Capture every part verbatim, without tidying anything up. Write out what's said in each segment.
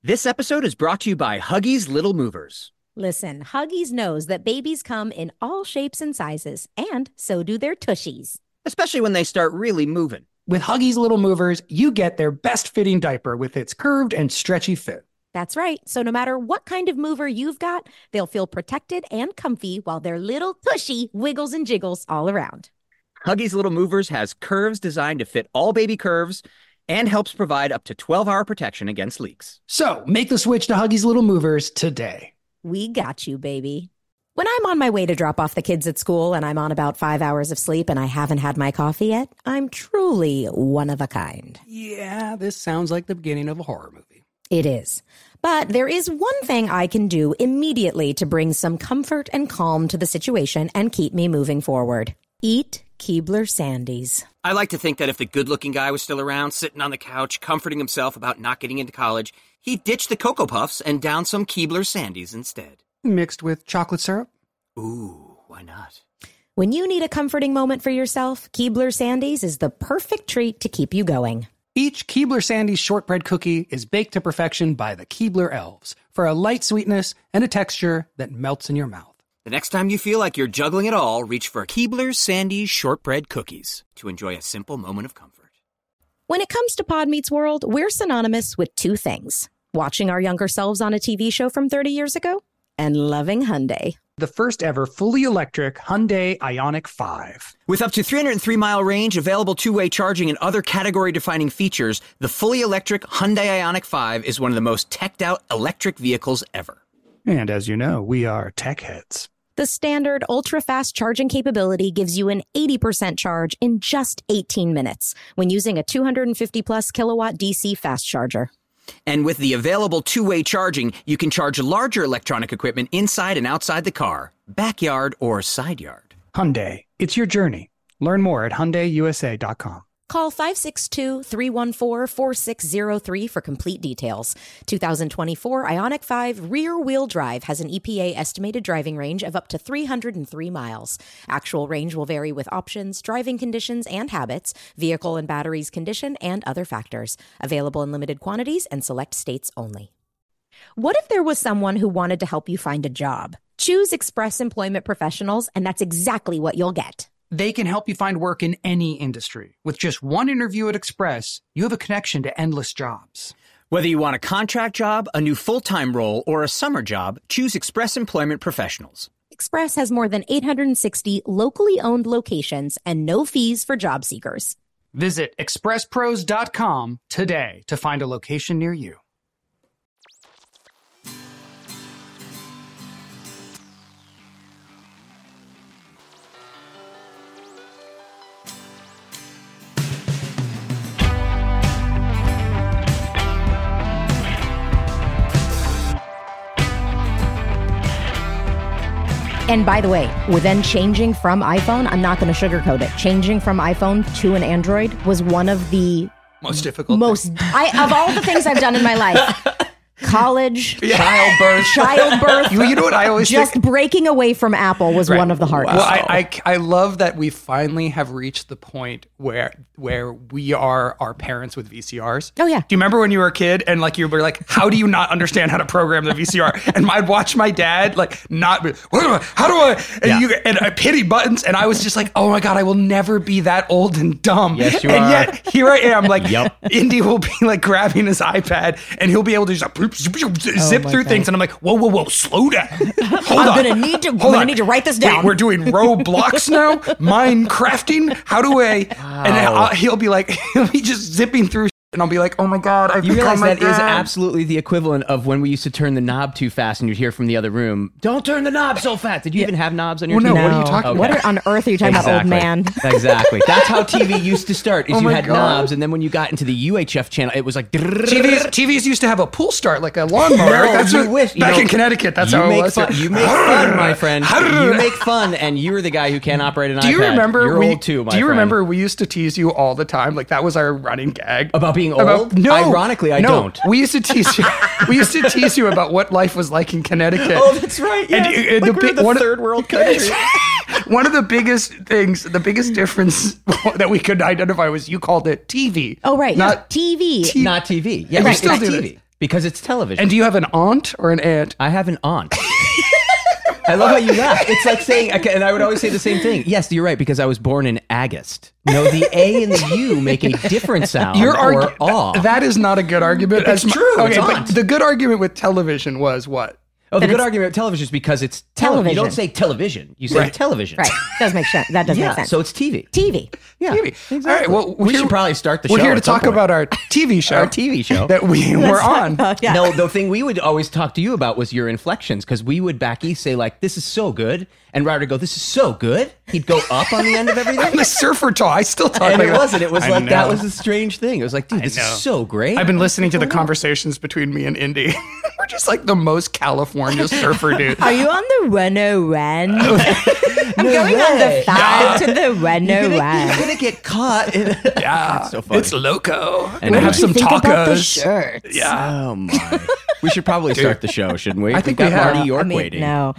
This episode is brought to you by Huggies Little Movers. Listen, Huggies knows that babies come in all shapes and sizes, and so do their tushies. Especially when they start really moving. With Huggies Little Movers, you get their best-fitting diaper with its curved and stretchy fit. That's right. So no matter what kind of mover you've got, they'll feel protected and comfy while their little tushy wiggles and jiggles all around. Huggies Little Movers has curves designed to fit all baby curves and helps provide up to twelve hour protection against leaks. So make the switch to Huggies Little Movers today. We got you, baby. When I'm on my way to drop off the kids at school and I'm on about five hours of sleep and I haven't had my coffee yet, I'm truly one of a kind. Yeah, this sounds like the beginning of a horror movie. It is. But there is one thing I can do immediately to bring some comfort and calm to the situation and keep me moving forward. Eat Keebler Sandies. I like to think that if the good-looking guy was still around, sitting on the couch, comforting himself about not getting into college, he'd ditch the Cocoa Puffs and down some Keebler Sandies instead. Mixed with chocolate syrup? Ooh, why not? When you need a comforting moment for yourself, Keebler Sandies is the perfect treat to keep you going. Each Keebler Sandies shortbread cookie is baked to perfection by the Keebler elves for a light sweetness and a texture that melts in your mouth. The next time you feel like you're juggling it all, reach for Keebler Sandies shortbread cookies to enjoy a simple moment of comfort. When it comes to Pod Meets World, we're synonymous with two things: watching our younger selves on a T V show from thirty years ago and loving Hyundai. The first ever fully electric Hyundai Ioniq five. With up to three hundred three mile range, available two-way charging, and other category-defining features, the fully electric Hyundai Ioniq five is one of the most teched-out electric vehicles ever. And as you know, we are tech heads. The standard ultra-fast charging capability gives you an eighty percent charge in just eighteen minutes when using a two hundred fifty plus kilowatt D C fast charger. And with the available two-way charging, you can charge larger electronic equipment inside and outside the car, backyard or side yard. Hyundai, it's your journey. Learn more at Hyundai U S A dot com. Call five six two, three one four, four six zero three for complete details. two thousand twenty-four Ioniq five rear-wheel drive has an E P A estimated driving range of up to three hundred three miles. Actual range will vary with options, driving conditions and habits, vehicle and batteries condition, and other factors. Available in limited quantities and select states only. What if there was someone who wanted to help you find a job? Choose Express Employment Professionals, and that's exactly what you'll get. They can help you find work in any industry. With just one interview at Express, you have a connection to endless jobs. Whether you want a contract job, a new full-time role, or a summer job, choose Express Employment Professionals. Express has more than eight hundred sixty locally owned locations and no fees for job seekers. Visit express pros dot com today to find a location near you. And by the way, with then changing from iPhone, I'm not going to sugarcoat it. Changing from iPhone to an Android was one of the most difficult, most I, of all the things I've done in my life. College, yeah. childbirth, childbirth. You, you know what I always just think? breaking away from Apple was right. one of the hardest. Well, I, I I love that we finally have reached the point where where we are our parents with V C Rs. Oh yeah. Do you remember when you were a kid and like you were like, how do you not understand how to program the V C R? And I'd watch my dad like not. How do I? And, yeah. you, and I pity buttons, and I was just like, oh my god, I will never be that old and dumb. Yes, you and are. And yet here I am, like yep. Indy will be like grabbing his iPad, and he'll be able to just like, zip oh through God. things, and I'm like, whoa, whoa, whoa, slow down. Hold I'm on. gonna need to. I'm Hold gonna on. need to write this down. Wait, we're doing Roblox now. Minecrafting. How do I? Wow. And I'll, he'll be like, he'll be just zipping through, and I'll be like, oh my god, I've You become realize that my is dad. absolutely the equivalent of when we used to turn the knob too fast and you'd hear from the other room, don't turn the knob so fast. Did you yeah. even have knobs on your well, T V? No, what are you talking okay. about? What on earth are you talking exactly. about, old man? Exactly. That's how T V used to start, is Oh you my had God. knobs, and then when you got into the U H F channel, it was like... T Vs, T Vs used to have a pull start, like a lawnmower. No, that's you what, wish. You back know, in Connecticut, that's you how it make was. Fun, you make fun, my friend. You make fun, and you're the guy who can't operate an do iPad. you remember? You're we, old too, my Do you friend. remember we used to tease you all the time? Like that was our running gag. About being old? About, no. Ironically, I no, don't. We used to tease you. We used to tease you about what life was like in Connecticut. Oh, that's right. Yeah. And, and like the, we're big, the one third of, world country. One of the biggest things, the biggest difference that we could identify was you called it T V. Oh right, Not T V. T- Not T V. Yeah, And right. you still It's do T V. this. Because it's television. And do you have an aunt or an aunt? I have an aunt. I love how you laugh. It's like saying, and I would always say the same thing. Yes, you're right, because I was born in August. No, the A and the U make a different sound. Your or argu- aw. th- that is not a good argument. It's As true, My, it's okay, aunt. but the good argument with television was what? Oh, the That good it's- argument with television is because it's television. You don't Television. say television. You say Right. television. Right. Does make sense. That does Yeah, make sense. so it's T V. T V. Yeah, T V. exactly. All right, well, we here- should probably start the We're show here to at some talk point. about our T V show. Our T V show. that we were on. Uh, yeah. No, the thing we would always talk to you about was your inflections, because we would back east say like, "This is so good," and Ryder would go, "This is so good." He'd go up on the end of everything, The surfer talk. I still talk and like it that. wasn't. It was I like that know. was a strange thing. It was like, dude, this know. is so great. I've been listening to the conversations between me and Indy. We're just like the most California surfer dude. Are you on the one oh one? I'm going on way. the five to the one You're oh gonna, one. you're gonna get caught. In, Yeah, That's so funny. it's loco. And We'll what have did some Think about the tacos. shirts. Yeah. Oh my! We should probably start the show, shouldn't we? I think We've got we have. Marty York I mean, waiting. no.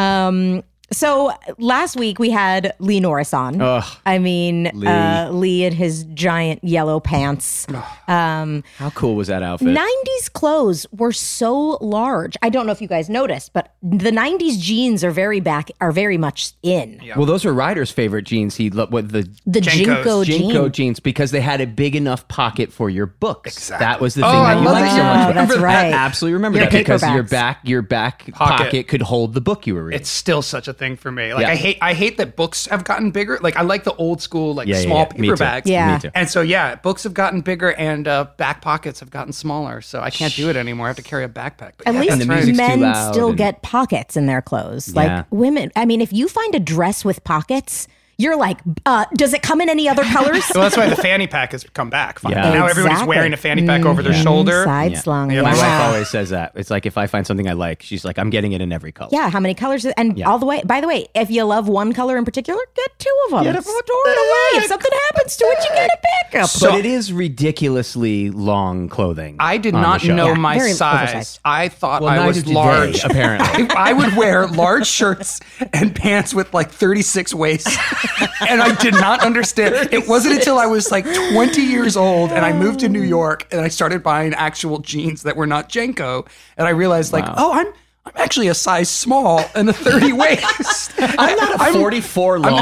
Um, so last week we had Lee Norris on. Ugh, I mean, Lee. Uh, Lee in his giant yellow pants. Um, How cool was that outfit? nineties clothes were so large. I don't know if you guys noticed, but the nineties jeans are very back, are very much in. Well, those were Ryder's favorite jeans. He loved what the The Jenkos. Jinko Jinko jean. jeans because they had a big enough pocket for your books. Exactly. That was the Oh, thing I that you love liked that so you much. remember about that's it. right. I absolutely remember Your that because your paperbacks. back, your back Pocket. pocket. could hold the book you were reading. It's still such a thing for me. Like Yeah. I hate I hate that books have gotten bigger. Like I like the old school like Yeah, yeah, small yeah. Me too. paperbacks. Yeah. Me too. And so yeah, books have gotten bigger and uh, back pockets have gotten smaller. So I can't do it anymore. I have to carry a backpack. But At yeah, least And the that's right. music's too men loud still and- get pockets in their clothes. Yeah. Like women, I mean, if you find a dress with pockets, you're like, uh, does it come in any other colors? Well, that's why the fanny pack has come back. Finally. Yeah. Now everybody's Exactly. wearing a fanny pack over their shoulder. Side Yeah. slung. Yeah, My yeah. wife always says that. It's like if I find something I like, she's like, I'm getting it in every color. Yeah, how many colors? And Yeah. all the way, by the way, if you love one color in particular, get two of them. Get a Store it away. If something happens to it, you get a backup. So- But it is ridiculously long clothing. I did on the not show. know Yeah, my very size. oversized. I thought Well, I neither was do they, large. apparently. I, I would wear large shirts and pants with like thirty-six waists. And I did not understand. It wasn't until I was like twenty years old and I moved to New York and I started buying actual jeans that were not Jenko. And I realized like, Wow. oh, I'm I'm actually a size small and a thirty waist. I'm not a forty-four long.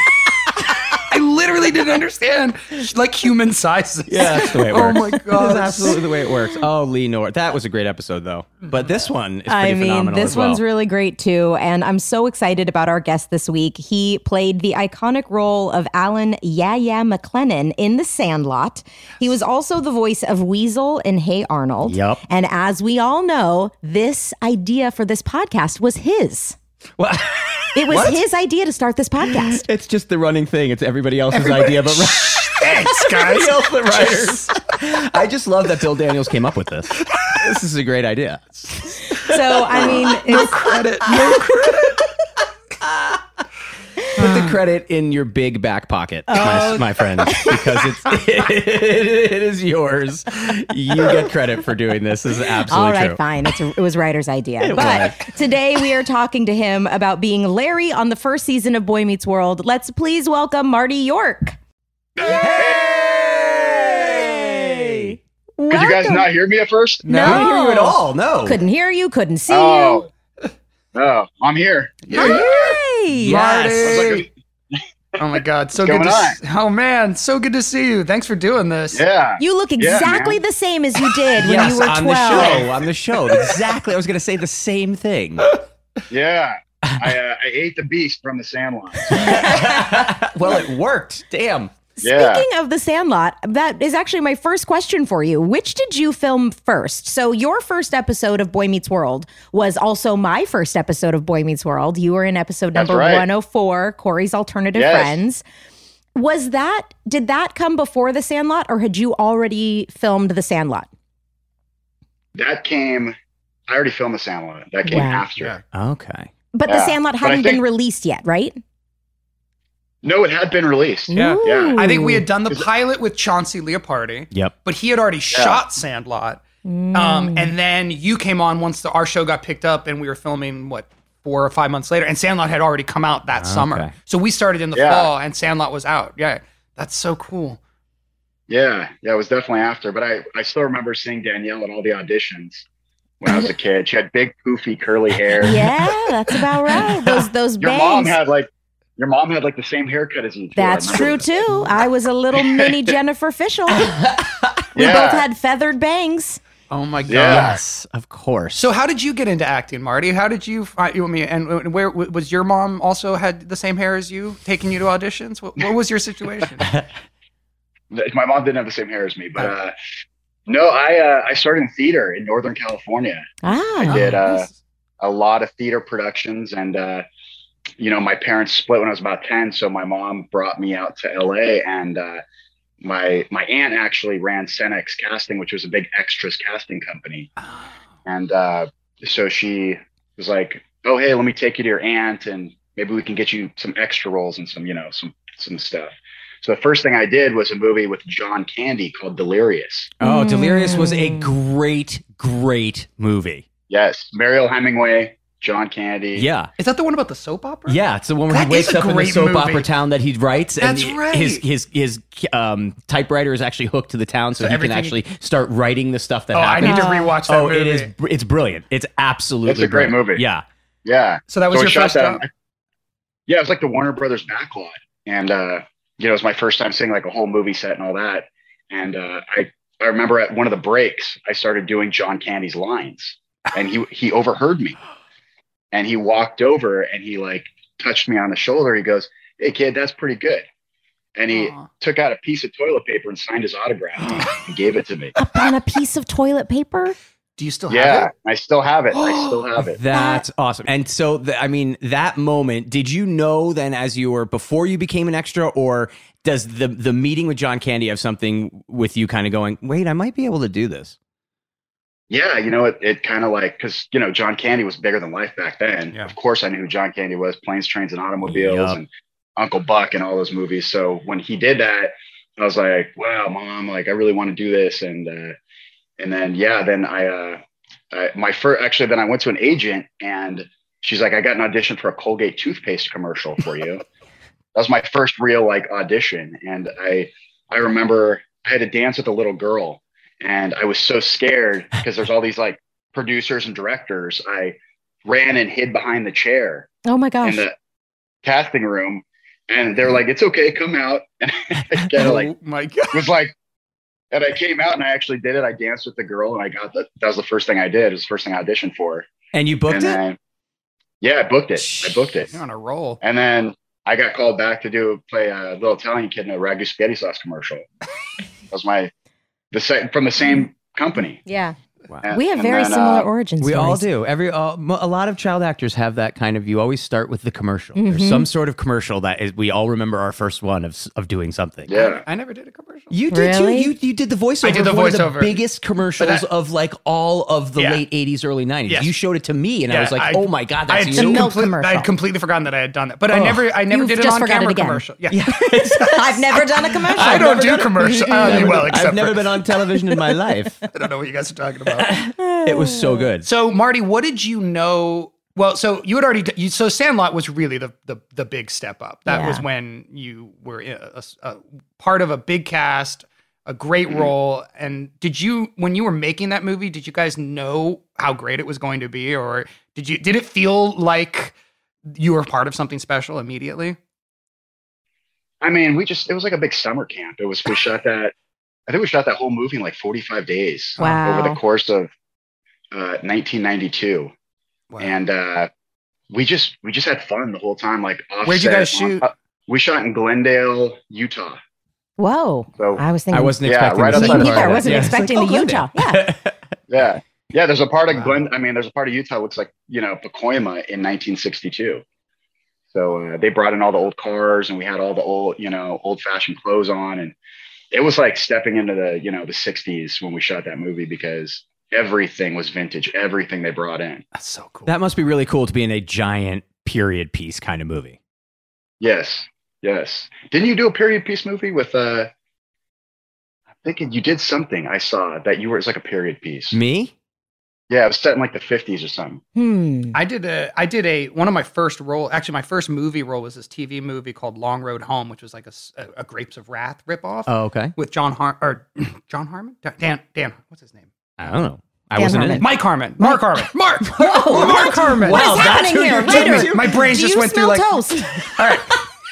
I literally didn't understand like human sizes. Yeah, that's the way it Oh works. my That's god. absolutely the way it works. Oh, Lee Norris. That was a great episode, though. But this one is pretty I mean, phenomenal this as well. one's really great too. And I'm so excited about our guest this week. He played the iconic role of Alan Yaya McLennan in The Sandlot. He was also the voice of Weasel in Hey Arnold. Yep. And as we all know, this idea for this podcast was his. Well, It was his idea to start this podcast. it's just the running thing. It's everybody else's idea, but Thanks, guys. everybody else, the writers. I just love that Bill Daniels came up with this. This is a great idea. So, I mean, it's, Credit. No credit. Put the credit in your big back pocket, my, my friend, because it's it, it is yours. You get credit for doing this. This is absolutely all right, true. fine. It's a, it was Ryder's idea. But today we are talking to him about being Larry on the first season of Boy Meets World. Let's please welcome Marty York. Hey! Could you guys not hear me at first? No, I didn't hear you at all. No. Couldn't hear you, couldn't see Oh, oh, I'm here. you. Hi. Yes. Marty. Oh my God, so What's good to going s- Oh man, so good to see you. Thanks for doing this. Yeah. You look Yeah, exactly man. the same as you did when Yes, you were on twelve. the show. On the show. Exactly. I was going to say the same thing. Yeah. I, uh, I ate the beast from the Sandlot. Well, it worked. Damn. Yeah. Speaking of The Sandlot, that is actually my first question for you. Which did you film first? So your first episode of Boy Meets World was also my first episode of Boy Meets World. You were in episode That's number right. one oh four, Corey's Alternative Yes. Friends. Was that, did that come before The Sandlot or had you already filmed The Sandlot? That came, I already filmed the Sandlot. That came Wow. after. Yeah. Okay. But The Yeah, Sandlot but I hadn't been think- released yet, right? No, it had been released. Yeah. Yeah. I think we had Ooh. done the pilot with Chauncey Leopardi, Yep. but he had already shot Sandlot. Mm. Um, and then you came on once the, our show got picked up, and we were filming what four or five months later, and Sandlot had already come out that Okay. summer. So we started in the Yeah. fall, and Sandlot was out. Yeah, that's so cool. Yeah, yeah, it was definitely after. But I, I still remember seeing Danielle at all the auditions when I was a kid. She had big, poofy, curly hair. Yeah, that's about right. Those those Your bangs. mom had like your mom had like the same haircut as you. Too, That's true too. I was a little mini Jennifer Fischel. We Yeah. both had feathered bangs. Oh my god. Yeah. Yes, of course. So how did you get into acting, Marty? How did you find you I mean and where was your mom also had the same hair as you, taking you to auditions? What, what was your situation? My mom didn't have the same hair as me, but uh, no, I uh, I started in theater in Northern California. Ah. I did uh, nice. a lot of theater productions, and uh, you know, my parents split when I was about ten, so my mom brought me out to L A, and uh, my my aunt actually ran Cenex Casting, which was a big extras casting company, and uh, so she was like, "Oh, hey, let me take you to your aunt, and maybe we can get you some extra roles and some, you know, some some stuff." So the first thing I did was a movie with John Candy called Delirious. oh, Delirious was a Mm. great, great movie. Yes, Mariel Hemingway, John Candy. Yeah. Is that the one about the soap opera? Yeah, it's the one where That he wakes is a up in the great soap movie. opera town that he writes, and That's right. his his his um, typewriter is actually hooked to the town, so, So he can everything- actually start writing the stuff that Oh, I happens. need to rewatch that oh, movie. it is it's brilliant. It's absolutely It's a great brilliant. movie. Yeah. Yeah. So that was So we your shot first that- job? Yeah, it was like the Warner Brothers backlot. And, uh, you know, it was my first time seeing like a whole movie set and all that. And uh, I, I remember at one of the breaks, I started doing John Candy's lines, and he, he overheard me. And he walked over and he like touched me on the shoulder. He goes, "Hey kid, that's pretty good." And he Aw. took out a piece of toilet paper and signed his autograph and gave it to me. Up on a piece of toilet paper? Do you still Yeah, have it? I still have it. I still have it. That's awesome. And so, the, I mean, that moment, did you know then as you were, before you became an extra, or does the, the meeting with John Candy have something with you kind of going, wait, I might be able to do this? Yeah, you know, it, it kind of like, because, you know, John Candy was bigger than life back then. Yeah. Of course, I knew who John Candy was, Planes, Trains, and Automobiles, Yup. and Uncle Buck, and all those movies. So when he did that, I was like, wow, mom, like, I really want to do this. And, uh, and then, yeah, then I, uh, I, my first, actually, then I went to an agent, and she's like, I got an audition for a Colgate toothpaste commercial for you. That was my first real like audition. And I, I remember I had to dance with a little girl, and I was so scared because there's all these like producers and directors. I ran and hid behind the chair Oh my in gosh. the casting room, and they're like, "It's okay, come out." And I kind of like Oh my god. was like, and I came out and I actually did it. I danced with the girl, and I got the. That was the first thing I did. It was the first thing I auditioned for. And you booked and it? then, yeah, I booked it. I booked it. You're on a roll. And then I got called back to do play a little Italian kid in a ragu spaghetti sauce commercial. That was my the same from the same company. Yeah. Wow. And- We have and very then, similar uh, origin We stories. all do. Every uh, mo- a lot of child actors have that kind of. You always start with the commercial. There's Mhm. some sort of commercial that is. We all remember our first one of s- of doing something. Yeah. I never did a commercial. You did Really? too. You you did the voiceover. I did the of one of voiceover. the biggest commercials But that- of like all of the Yeah. late eighties, early nineties. Yes. You showed it to me, and I Yeah, was like, I- "Oh my god, I that's had, The you!" milk complete- commercial. I had completely forgotten that I had done that, but I Oh. never, I never You've did an just forgot it on-camera again. commercial. Yeah, I've never done a commercial. I don't never do done it. commercial. Uh, Never well, done- except I've never for, been on television in my life. I don't know what you guys are talking about. It was so good. So, Marty, what did you know? Well, so you had already. You, so, Sandlot was really the the, the big step up. That Yeah. was when you were in a, a, a part of a big cast, a great Mm-hmm. role. And did you, when you were making that movie, did you guys know how great it was going to be, or did you? Did it feel like you were part of something special immediately? I mean, we just it was like a big summer camp. It was we shot that I think we shot that whole movie in like forty-five days Wow. over the course of uh, nineteen ninety-two. Wow. And uh, we just we just had fun the whole time. Like, Where'd you offset guys on- shoot? uh, we shot in Glendale, Utah. Whoa. So I was thinking. I wasn't Yeah, expecting right the outside second of Me part neither. I of it. wasn't Yeah. It's expecting like, the oh, Utah. Glendale. Yeah. yeah, yeah. There's a part of Wow. Glen. I mean, there's a part of Utah that looks like you know Pacoima in nineteen sixty-two. So uh, they brought in all the old cars, and we had all the old you know old fashioned clothes on, and it was like stepping into the you know the sixties when we shot that movie because everything was vintage. Everything they brought in. That's so cool. That must be really cool to be in a giant period piece kind of movie. Yes, yes. Didn't you do a period piece movie with? uh I'm thinking you did something. I saw that you were. It's like a period piece. Me? Yeah, it was set in like the fifties or something. Hmm. I did a, I did a, one of my first role, actually my first movie role was this T V movie called Long Road Home, which was like a, a, a Grapes of Wrath ripoff. Oh, okay. With John Har, or John Harmon? Dan, Dan, what's his name? I don't know. I Dan wasn't in Harmon. it. Mike Harmon. Mark Harmon. Mark. Whoa, Mark Harmon. What is Wow, that's happening who here? you're Later. talking to? My brain Do just you went through smell like, toast? all right.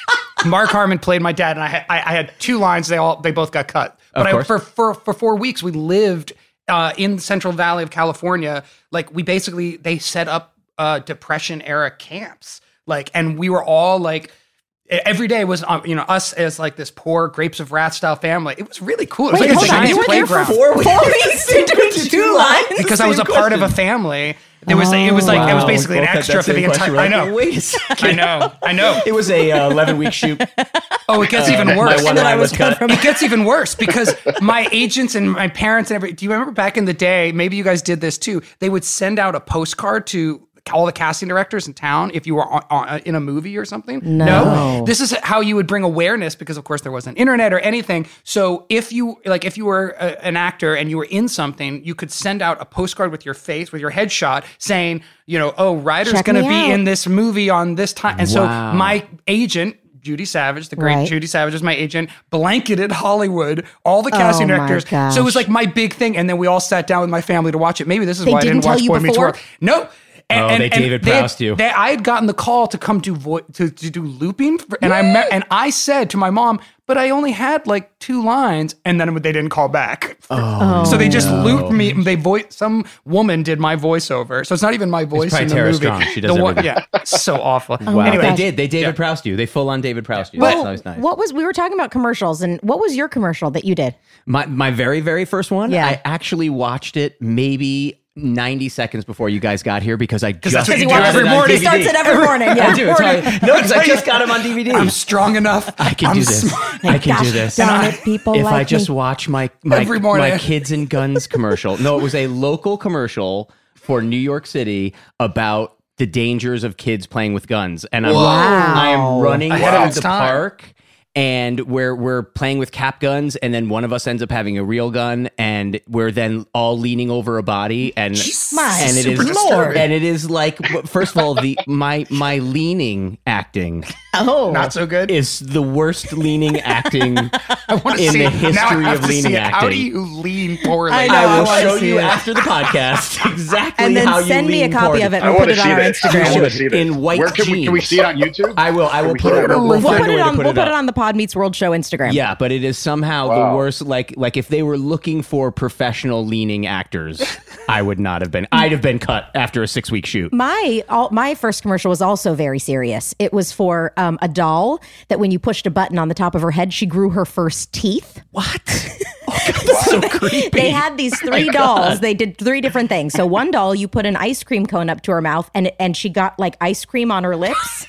Mark Harmon played my dad, and I had, I, I had two lines. They all, they both got cut. But Of I, course. for, for, for four weeks, we lived uh, in the Central Valley of California. Like we basically, they set up uh, Depression era camps. Like, and we were all like, every day was, uh, you know, us as like this poor Grapes of Wrath style family. It was really cool. It was Wait, like hold a on. giant You were there for playground. four weeks, four weeks to do two lines? Because I was a part of a family. There was, it was like, it was Wow. basically an Both had extra that for the same question. entire, I We're like, know. Wait a second. I know. I know. It was a uh, eleven week shoot. Oh, it gets Uh, even my worse. one eye was cut. It gets even worse because my agents and my parents and every. Do you remember back in the day? Maybe you guys did this too. They would send out a postcard to all the casting directors in town if you were on, on, in a movie or something. No. This is how you would bring awareness because, of course, there wasn't internet or anything. So if you like, if you were a, an actor and you were in something, you could send out a postcard with your face, with your headshot, saying, you know, oh, Ryder's Check going to me be out. in this movie on this time. And Wow. so my agent, Judy Savage, the great Right. Judy Savage was my agent, blanketed Hollywood, all the casting Oh, my directors. gosh. So it was like my big thing. And then we all sat down with my family to watch it. Maybe this is They why I didn't didn't watch tell you Boy Meets before? World. No. And, Oh, and- they and David they had- Proust you. they- I had gotten the call to come do vo- to, to do looping, for, and I met, and I said to my mom, but I only had like two lines, and then they didn't call back. Oh, so they just looped me. They voice some woman did my voiceover, so it's not even my voice probably in the Tara movie. Strong. She does the one, everything. yeah, it's so awful. Wow. Anyway, they did. They David Yeah. Proust you. They full on David Proust you. But- That's always nice. What was we were talking about commercials, and what was your commercial that you did? My my very very first one. Yeah. I actually watched it maybe ninety seconds before you guys got here because I just that's what you got do every it on morning. D V D. He starts it every morning. Yeah. I do. It's how I- no, because I just got him on D V D. I'm strong enough. I can I'm do this. smart. I can Gosh do this. darn it, people if like I just me. watch my my, Every morning. my Kids and Guns commercial. No, it was a local commercial for New York City about the dangers of kids playing with guns. And I'm Wow. I am running Ahead through of its the time. park. And we're we're playing with cap guns, and then one of us ends up having a real gun, and we're then all leaning over a body, and My and it super is disturbing. and it is like first of all the my my leaning acting Oh, Not so good. is the worst leaning acting I want to in see the it. Now I history have of to see leaning it. How do acting. you lean poorly? I know, I will wanna show see you it. after the podcast exactly and then how you send me a lean copy poorly. of it I and want put to it see on our this. I Instagram. want to see this. In white Where can we, can we jeans. see it on YouTube? I will. I will we put see it. it? We'll, We'll find put a way it to on. put We'll it put up. it on the Pod Meets World Show Instagram. Yeah, but it is somehow Wow. the worst. Like, like if they were looking for professional leaning actors, I would not have been. I'd have been cut after a six week shoot. My all, my first commercial was also very serious. It was for um, a doll that when you pushed a button on the top of her head, she grew her first teeth. What? Oh, God, that's so creepy. They had these three dolls. They did three different things. So one doll, you put an ice cream cone up to her mouth, and and she got like ice cream on her lips.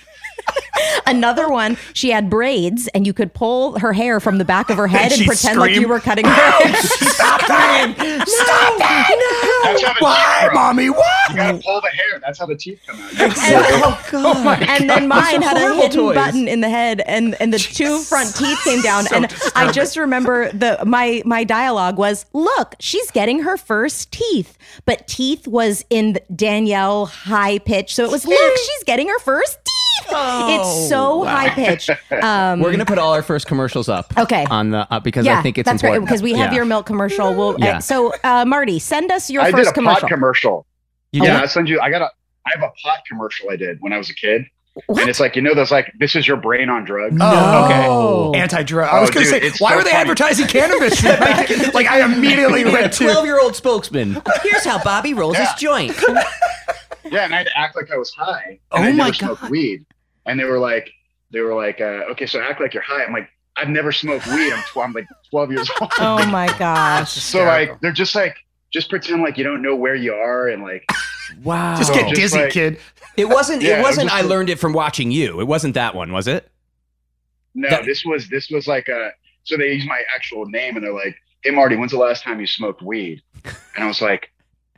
Another one, she had braids, and you could pull her hair from the back of her head and, she'd pretend like scream. you were cutting her hair. Stop that! Stop that! That's how the Why, teeth grow. mommy? Why? You gotta pull the hair. That's how the teeth come out. And, Oh God! and then mine had a horrible hidden toys. button in the head, and, and the two front teeth came down. So and I disturbing. just remember the my my dialogue was, "Look, she's getting her first teeth," but teeth was in the Danielle high pitch, so it was, "Look, she's getting her first teeth." It's so high pitched. Um, We're gonna put all our first commercials up. Okay. On the uh, because yeah, I think it's that's right important because we have Yeah. your milk commercial. We'll, Yeah. uh, so uh, Marty, send us your I did first a commercial. pot commercial. You Yeah, did? I send you. I got a. I have a pot commercial I did when I was a kid, What? and it's like you know, those like this is your brain on drugs. Oh, okay. No. Anti-drug. I was Oh, going to dude, say, it's why so were they funny. advertising cannabis? like, like, I immediately We had a went to. twelve-year-old spokesman. Here's how Bobby rolls Yeah. his joint. Yeah, and I had to act like I was high. Oh And I my never smoked God. weed, and they were like, they were like, uh, okay, so act like you're high. I'm like, I've never smoked weed. I'm, tw- I'm like twelve years old. Oh my gosh. So like, they're just like, just pretend like you don't know where you are, and like, Wow. just So get just dizzy, like- kid. It wasn't. Yeah, it it wasn't. was I just- learned it from watching you. It wasn't that one, was it? no, That- this was this was like a. So they use my actual name, and they're like, hey Marty, when's the last time you smoked weed? And I was like,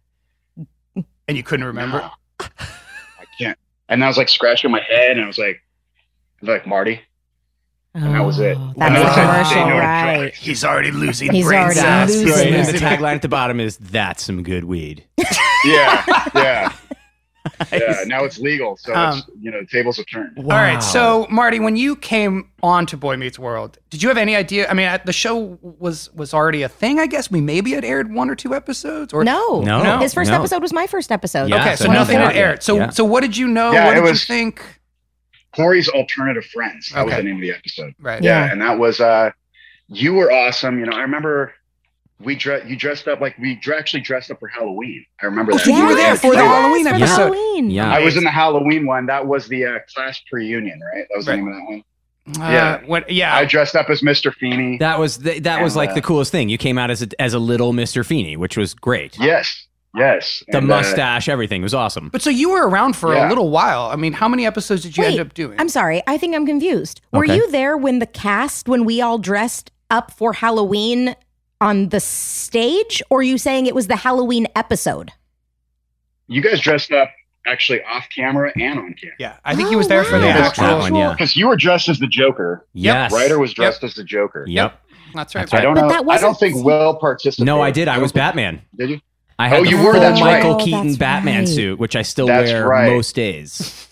And you couldn't remember. no, I can't. And I was like scratching my head, and I was like, they're like Marty. And that was it. Oh, And That's that the was it. commercial, They know it's right? He's already losing He's brain already cells. losing Right. And it. the tagline at the bottom is "That's some good weed." Yeah, yeah, yeah. Now it's legal, so Um, it's, you know, the tables have turned. All right, so Marty, when you came on to Boy Meets World, did you have any idea? I mean, uh, the show was was already a thing, I guess. We maybe had aired one or two episodes, or No, No. His first No. episode was my first episode. Yeah, Okay, so so, nothing nothing had yet. aired. So, Yeah. so what did you know? Yeah, what it did was- you think? Corey's Alternative Friends. That was Okay. the name of the episode. Right. Yeah, Yeah. and that was uh, you were awesome. You know, I remember we dre- you dressed up like we dre- actually dressed up for Halloween. I remember Oh, that. so you were there for the Yes, Halloween for the episode. Halloween. Yeah. I was in the Halloween one. That was the uh, class pre-union, right? That was Right. the name of that one. Uh, Yeah. What? Yeah. I dressed up as Mister Feeney. That was the, that was And, like uh, the coolest thing. You came out as a, as a little Mister Feeney, which was great. Yes, yes. The And, uh, mustache, everything was awesome. but so you were around for a Yeah. little while. I mean, how many episodes did you Wait, end up doing? I'm sorry. I think I'm confused. Were Okay. you there when the cast, when we all dressed up for Halloween on the stage, or are you saying it was the Halloween episode? you guys dressed up actually off camera and on camera. yeah, I think he was there for the wow. Yeah, actual. that one, yeah. Because you were dressed as the Joker. Yes. Ryder was dressed as the Joker. Yep. That's right. That's I right. don't But know. that I wasn't- don't think Will participated. No, I did. I don't was think- Batman. Did you? I had Oh, the you full were, that's right. Michael Oh, Keaton that's Batman right. suit, which I still That's wear right. most days.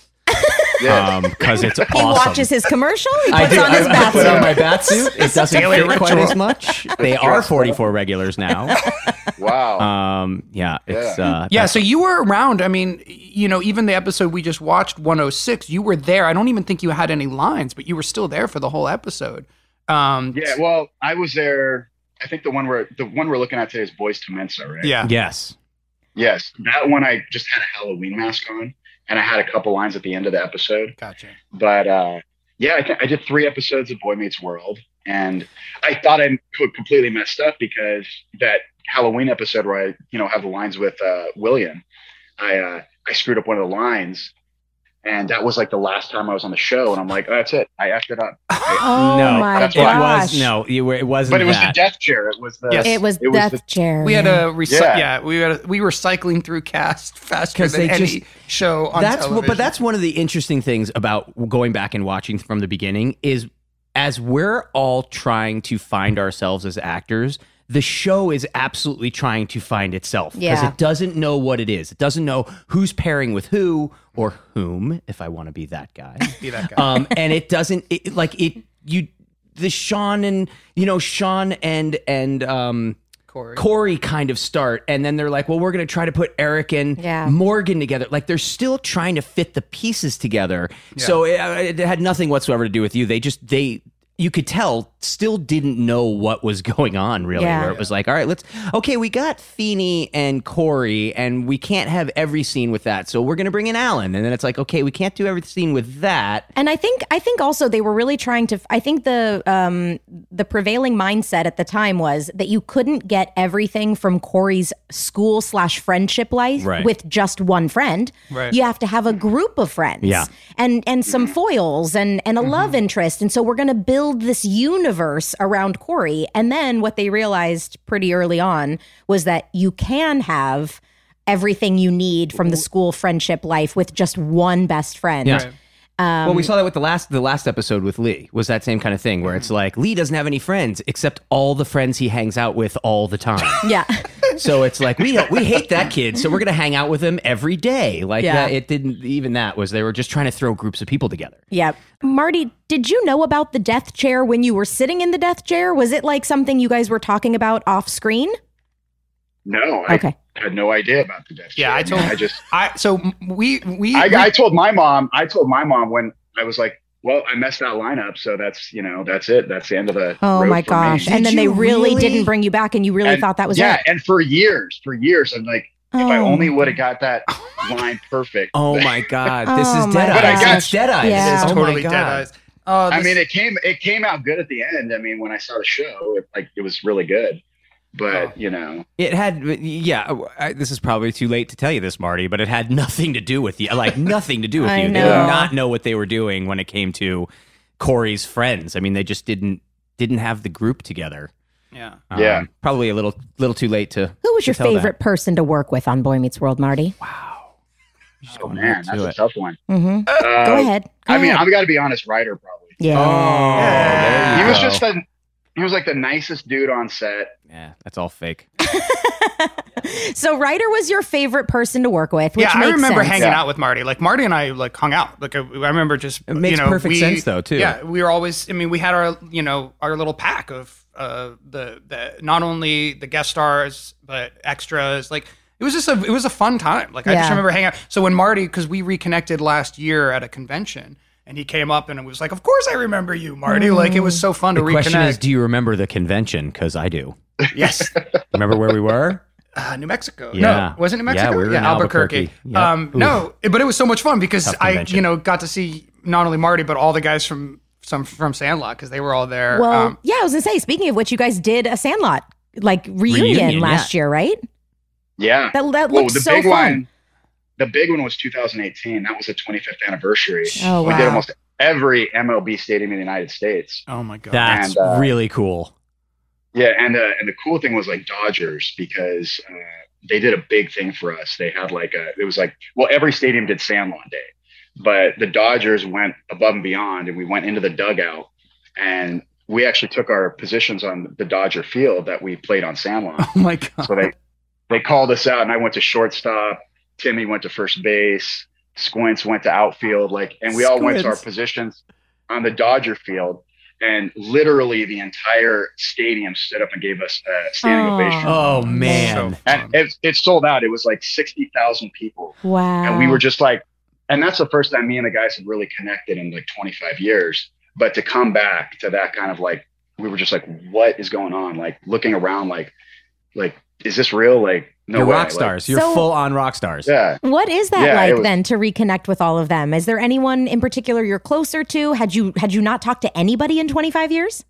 Yeah. Um, because it's He awesome. watches his commercial. He I puts do. on his I, I bat put on suit. my bat suit. It doesn't daily fit quite ritual. as much. They are forty-four regulars now. wow. Um, yeah, it's Yeah. uh, Yeah, so you were around. I mean, you know, even the episode we just watched, one oh six, you were there. I don't even think you had any lines, but you were still there for the whole episode. Um, yeah. Well, I was there. I think the one we're the one we're looking at today is Boys to Mensa, right? yeah. yes. Yes. That one I just had a Halloween mask on, and I had a couple lines at the end of the episode. Gotcha. But uh, yeah, I think I did three episodes of Boy Meets World, and I thought I co- completely messed up because that Halloween episode where I, you know, have the lines with uh, William, I uh, I screwed up one of the lines, and that was like the last time I was on the show, and I'm like, oh, that's it, I effed it up. Oh no, my that's it why. gosh! was no. You were. It wasn't. But it was that. the death chair. It was the Yes. It was It was Death the- Chair. We had yeah. a recy- yeah. Yeah. we had a, we were cycling through cast faster 'Cause than they any just- show on that's television. what, but that's one of the interesting things about going back and watching from the beginning is as we're all trying to find ourselves as actors, the show is absolutely trying to find itself because Yeah. it doesn't know what it is. It doesn't know who's pairing with who or whom, if I want to be that guy. Be that guy. um, and it doesn't it, like it. You the Sean and you know Sean and and um. Corey. Corey kind of start, and then they're like, well, we're going to try to put Eric and Yeah. Morgan together. Like they're still trying to fit the pieces together. So it, it had nothing whatsoever to do with you. They just, they, you could tell, still didn't know what was going on, really. Yeah. Where it was like, all right, let's, okay, we got Feeney and Corey, and we can't have every scene with that. So we're going to bring in Alan. And then it's like, okay, we can't do every scene with that. And I think I think also they were really trying to. I think the um, the prevailing mindset at the time was that you couldn't get everything from Corey's school slash friendship life Right. with just one friend. Right. You have to have a group of friends, Yeah. and and some foils and and a love interest. And so we're going to build this universe around Corey. And then what they realized pretty early on was that you can have everything you need from the school friendship life with just one best friend. Yeah. Right. well, we saw that with the last the last episode with Lee. Was that same kind of thing where it's like Lee doesn't have any friends except all the friends he hangs out with all the time. Yeah. So it's like we we hate that kid, so we're gonna hang out with him every day. Like Yeah. that, it didn't even that was they were just trying to throw groups of people together. Yep. Marty, did you know about the death chair when you were sitting in the death chair? Was it like something you guys were talking about off screen? No, I Okay. had no idea about the death Yeah, chair. I told- I just I so we we, I, we I told my mom. I told my mom when I was like, "Well, I messed that lineup, so that's you know that's it. That's the end of the." Oh road my for me." gosh. And Did then they you really, really? didn't bring you back and you really And- thought that was yeah, it. and for years, for years, I'm like, if I Oh. only would have got that line perfect. Oh my god, this Oh is my Dead But I Eyes. got- It's Dead Eyes. Yeah. It is Oh my totally God. Dead Eyes. Oh, I this- mean, it came it came out good at the end. I mean, when I saw the show, it, like it was really good. But Oh. you know, It had, yeah. I, this is probably too late to tell you this, Marty, but it had nothing to do with you. Like nothing to do with I you. They know. did not know what they were doing when it came to Corey's friends. I mean, they just didn't didn't have the group together. yeah. Um, Yeah. probably a little little too late to. Who was to your tell that. favorite person to work with on Boy Meets World, Marty? Just oh going man, right that's to a it. tough one. Mm-hmm. Uh, Go ahead. Go I mean, ahead. I've got to be honest, Ryder probably. yeah. Oh, there He you was go. just the he was like the nicest dude on set. Yeah, that's all fake. So Ryder was your favorite person to work with, which yeah, I makes remember sense. hanging Yeah. out with Marty. Like Marty and I like hung out. Like I, I remember just It makes you know, perfect we- sense, though, too. Yeah, we were always. I mean, we had our you know our little pack of uh, the the not only the guest stars but extras. Like it was just a it was a fun time. Like I just Yeah. remember hanging out. So when Marty, because we reconnected last year at a convention. And he came up and it was like, of course I remember you, Marty. Like it was so fun to The reconnect. question is, do you remember the convention? Because I do. yes, Remember where we were? uh, New Mexico. Yeah. No, was it New Yeah, Mexico? we were in Albuquerque. Yep. Um, Oof. no, but it was so much fun because Tough I, convention. you know, got to see not only Marty but all the guys from some from Sandlot because they were all there. Well, Um, yeah, I was gonna say. Speaking of which, you guys did a Sandlot like reunion, Reunion, last yeah. year, right? Yeah. That that Well, looked the so big fun. one, the big one was two thousand eighteen. That was the twenty-fifth anniversary. Oh, We wow. did almost every M L B stadium in the United States. oh my god, That's And, uh, really cool. Yeah, and uh, and the cool thing was like Dodgers because uh, they did a big thing for us. They had like a it was like well every stadium did Sandlot Day, but the Dodgers went above and beyond, and we went into the dugout and we actually took our positions on the Dodger field that we played on Sandlot. oh my god. So they they called us out, and I went to shortstop. Timmy went to first base. Squints went to outfield. Like, and we all went to our Squints. positions on the Dodger field. And literally, the entire stadium stood up and gave us a standing Oh. ovation. Oh, So man. fun. And it, it sold out. It was like sixty thousand people, Wow. and we were just like, and that's the first time me and the guys had really connected in like twenty-five years. But to come back to that kind of like, we were just like, what is going on? Like looking around, like, like, is this real? Like, no You're way. rock Like, stars. You're So- full on rock stars. yeah. What is that Yeah, like it was- then to reconnect with all of them? Is there anyone in particular you're closer to? Had you had you not talked to anybody in twenty-five years?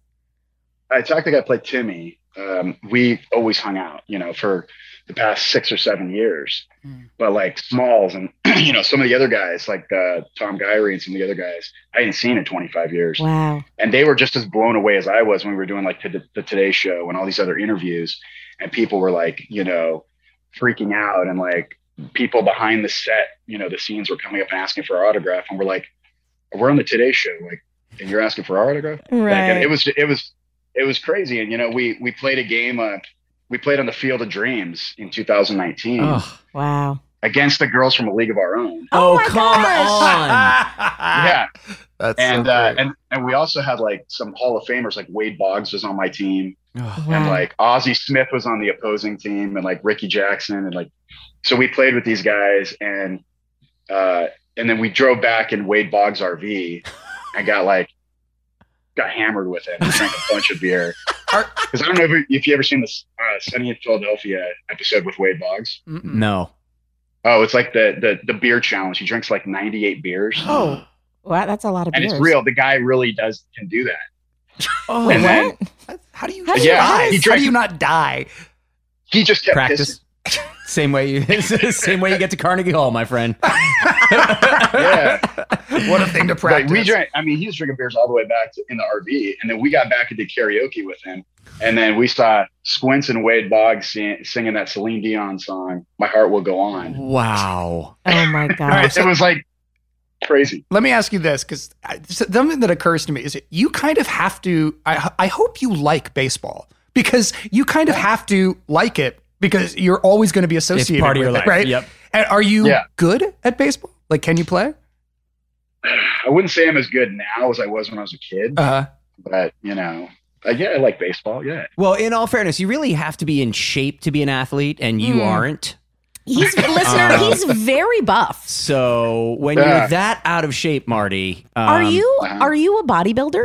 I talked to a guy played Timmy. Um, we always hung out, you know, for the past six or seven years. Mm. But like Smalls and you know some of the other guys, like uh, Tom Gyrie and some of the other guys, I hadn't seen in twenty-five years, Wow. and they were just as blown away as I was when we were doing like the, the Today Show and all these other interviews, and people were like, you know, freaking out, and like people behind the set, you know, the scenes were coming up and asking for our autograph, and we're like, we're on the Today Show, like, and you're asking for our autograph. Like, and Right. it was it was it was crazy. And you know, we we played a game. Uh, we played on the Field of Dreams in two thousand nineteen Ugh. Wow. against the girls from A League of Our Own. Oh Oh, my come gosh. on. Yeah, That's and so uh, great. and and we also had like some Hall of Famers, like Wade Boggs was on my team, Ugh. and Wow. like Ozzie Smith was on the opposing team, and like Ricky Jackson, and like so we played with these guys, and uh, and then we drove back in Wade Boggs' R V and got like got hammered with it and drank a bunch of beer. Because I don't know if, you- if you ever seen this uh, Sunny in Philadelphia episode with Wade Boggs. Mm-mm. No. Oh, it's like the the the beer challenge. He drinks like ninety-eight beers. Oh, wow, that's a lot of And beers. it's real. The guy really does can do that. Oh, And then What? How do you? How do you- die? how do you How do drink- you not die? he just kept practice. Same way you same way you get to Carnegie Hall, my friend. pissing. Yeah. What a thing to But practice. we drank, I mean, he was drinking beers all the way back to, in the R V. And then we got back and did karaoke with him. And then we saw Squints and Wade Boggs sing, singing that Celine Dion song, My Heart Will Go On. Wow. Oh my All right, gosh. so It was like crazy. let me ask you this, because something that occurs to me is that you kind of have to. I, I hope you like baseball because you kind of have to like it because you're always going to be associated part of with your it, life. right? Yep. And are you Yeah. good at baseball? Like, can you play? I wouldn't say I'm as good now as I was when I was a kid, Uh, but you know, uh, yeah, I like baseball. Yeah. Well, in all fairness, you really have to be in shape to be an athlete, and you Mm. aren't. He's listener. Um, He's very buff. So when Yeah. you're that out of shape, Marty, um, Are you wow. are you a bodybuilder?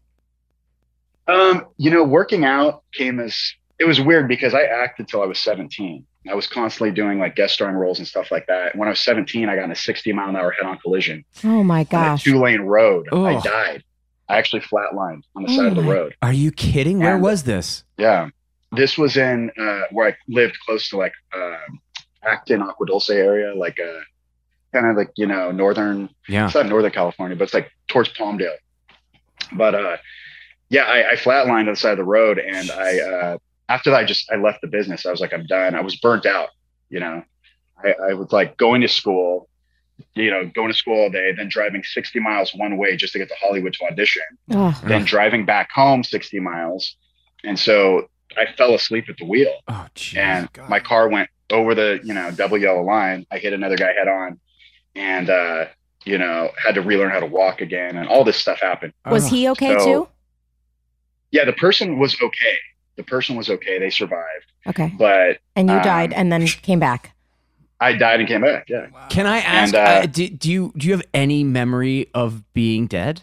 Um, you know, working out came as it was weird because I acted till I was seventeen. I was constantly doing like guest starring roles and stuff like that. When I was seventeen, I got in a sixty mile an hour head on collision Oh my on a gosh. two lane road. I Ugh. died. I actually flatlined on the Oh side of the my- road. Are you kidding? Where And- was this? Yeah. This was in uh, where I lived close to like uh, Acton, Agua Dulce area, like uh, kind of like, you know, northern, Yeah. it's not Northern California, but it's like towards Palmdale. But uh, yeah, I, I flatlined on the side of the road. And I, uh, after that, I just, I left the business. I was like, I'm done. I was burnt out, you know, I, I was like going to school, you know, going to school all day, then driving sixty miles one way just to get to Hollywood to audition, Oh, then driving back home sixty miles. And so I fell asleep at the wheel, Oh, jeez. and God. my car went over the, you know, double yellow line. I hit another guy head on, and, uh, you know, had to relearn how to walk again, and all this stuff happened. Was Oh. he okay So- too? Yeah, the person was okay. The person was okay. They survived, Okay. but And you um, died and then came back. I died and came back. Yeah. Wow. Can I ask? And, uh, uh, do, do you do you have any memory of being dead?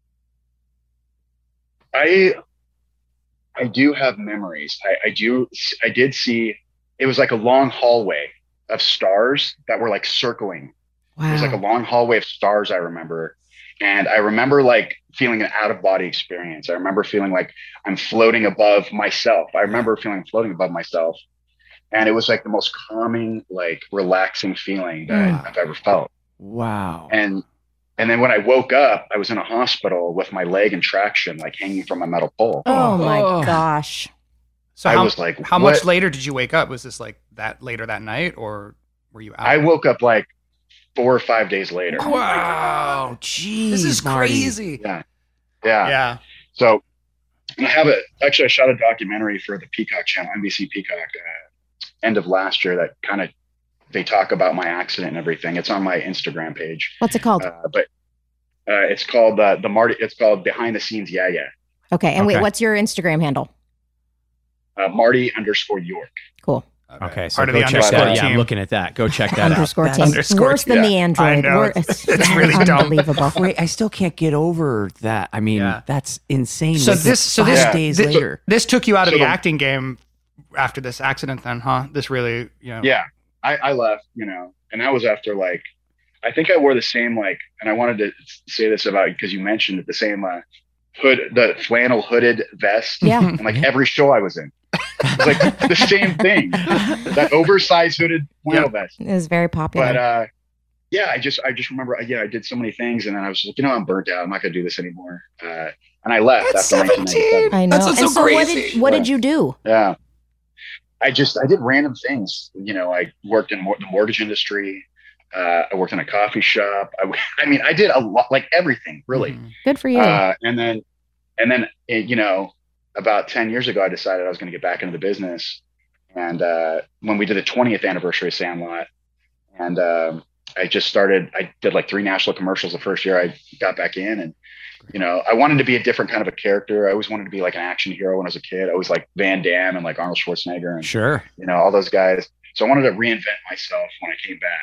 I I do have memories. I, I do. I did see. It was like a long hallway of stars that were like circling. It was like a Wow. long hallway of stars. I remember, and I remember like feeling an out of body experience. I remember feeling like I'm floating above myself. I remember feeling floating above myself, and it was like the most calming, like relaxing feeling that Mm. I've ever felt. Wow. And and then when I woke up, I was in a hospital with my leg in traction, like hanging from a metal pole. Oh my Oh. gosh. So I how, was like, how much what? later did you wake up? Was this like that later that night, or were you out? I woke up like four or five days later. Wow. Jeez. This is Marty. crazy. Yeah. Yeah. Yeah. So and I have a actually I shot a documentary for the Peacock channel, N B C Peacock, uh, end of last year that kind of they talk about my accident and everything. It's on my Instagram page, What's it called? uh, but uh, it's called uh, the Marty. It's called Behind the Scenes. Yeah, yeah. Okay. And okay. wait, what's your Instagram handle? Uh, Marty underscore York. Cool. Okay, so Part of go the check underscore that. Yeah, I'm team. looking at that. Go check that Underscore out. team. Underscore Worse than team. the Android. I know. Wor- It's- it's really dumb. unbelievable. Wait, I still can't get over that. I mean, Yeah. that's insane. So Like, this, so five this, days this, later. this took you out of So the the- acting game after this accident, then, huh? This really, you know. Yeah, I, I left, you know, and that was after like, I think I wore the same like, and I wanted to say this about because you mentioned it, the same uh, hood, the flannel hooded vest, Yeah. and like every show I was in, it was like the same thing, that oversized hooded flannel vest. It was very popular. But uh, yeah, I just I just remember, yeah, I did so many things, and then I was like, you know, I'm burnt out. I'm not gonna do this anymore, uh, and I left That's after nineteen ninety-seven. I know. That's what's and so so what crazy. did what Yeah. did you do? Yeah. I just, I did random things. You know, I worked in mor- the mortgage industry. Uh, I worked in a coffee shop. I, I mean, I did a lot, like everything really. Mhm. Good for you. Uh, and then, and then, it, you know, about ten years ago, I decided I was going to get back into the business. And uh, when we did the twentieth anniversary of Sandlot, and um, I just started, I did like three national commercials the first year I got back in. And, you know, I wanted to be a different kind of a character. I always wanted to be like an action hero when I was a kid. I was like Van Damme and like Arnold Schwarzenegger and, Sure. you know, all those guys. So I wanted to reinvent myself when I came back.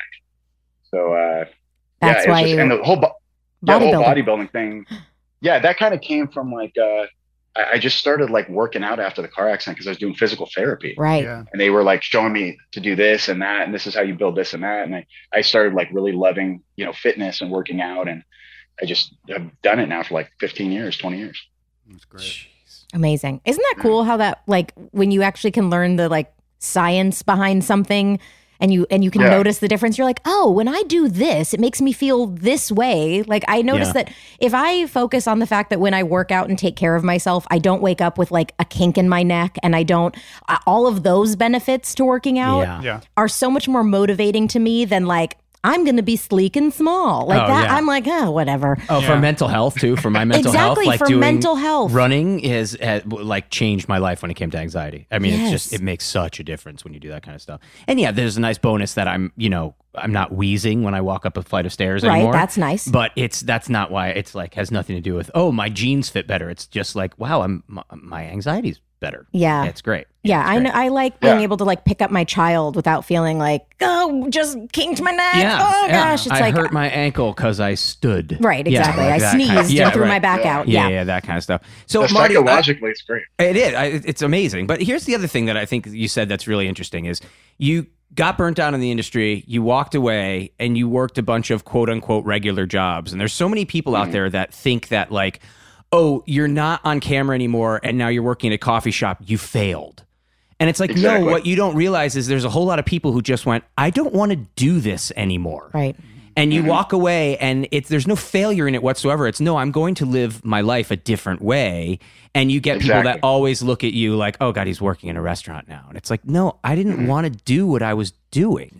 So, uh, That's yeah, why it's just, you and the whole, bo- yeah, the whole bodybuilding. bodybuilding thing. Yeah, that kind of came from like, uh, I, I just started like working out after the car accident because I was doing physical therapy. Right. Yeah. And they were like showing me to do this and that, and this is how you build this and that. And I, I started like really loving, you know, fitness and working out. And I just have done it now for like fifteen years, twenty years. That's great. Jeez. Amazing. Isn't that cool how that like when you actually can learn the like science behind something and you and you can Yeah. notice the difference. You're like, "Oh, when I do this, it makes me feel this way." Like I notice Yeah. that if I focus on the fact that when I work out and take care of myself, I don't wake up with like a kink in my neck and I don't uh, all of those benefits to working out Yeah. Yeah. are so much more motivating to me than like I'm going to be sleek and small. Like Oh, that yeah. I'm like, "Oh, whatever." Oh, Yeah. for mental health too. For my mental health, Exactly, like for doing mental health. running is uh, like changed my life when it came to anxiety. I mean, it's just Yes. it makes such a difference when you do that kind of stuff. And yeah, there's a nice bonus that I'm, you know, I'm not wheezing when I walk up a flight of stairs Right, anymore. that's nice. But it's that's not why it's like has nothing to do with oh my jeans fit better. It's just like wow, I'm my, my anxiety's better. Yeah. it's great. Yeah, it's I great. know, I like being Yeah. able to like pick up my child without feeling like, oh, just kinked my neck. Yeah, oh yeah. gosh, it's I like hurt my ankle because I stood. right, Yeah, exactly. like I that sneezed kind of- yeah, and threw right. my back Yeah. out. Yeah, Yeah, yeah, that kind of stuff. So But Marty, I- psychologically, it's great. It is. I, it's amazing. But here's the other thing that I think you said that's really interesting is you got burnt out in the industry, you walked away, and you worked a bunch of quote unquote regular jobs. And there's so many people out there that think that like, oh, you're not on camera anymore, and now you're working at a coffee shop. You failed. And it's like, Exactly. no, what you don't realize is there's a whole lot of people who just went, I don't want to do this anymore. right. And Mm-hmm. you walk away and it's there's no failure in it whatsoever. It's no, I'm going to live my life a different way. And you get people that Exactly. always look at you like, oh God, he's working in a restaurant now. And it's like, no, I didn't Mm-hmm. want to do what I was doing.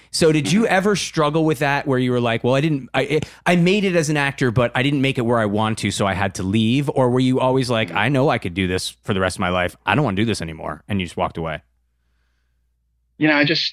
So did you ever struggle with that where you were like, well, I didn't, I, I made it as an actor, but I didn't make it where I want to, so I had to leave? Or were you always like, I know I could do this for the rest of my life. I don't want to do this anymore. And you just walked away? You know, I just,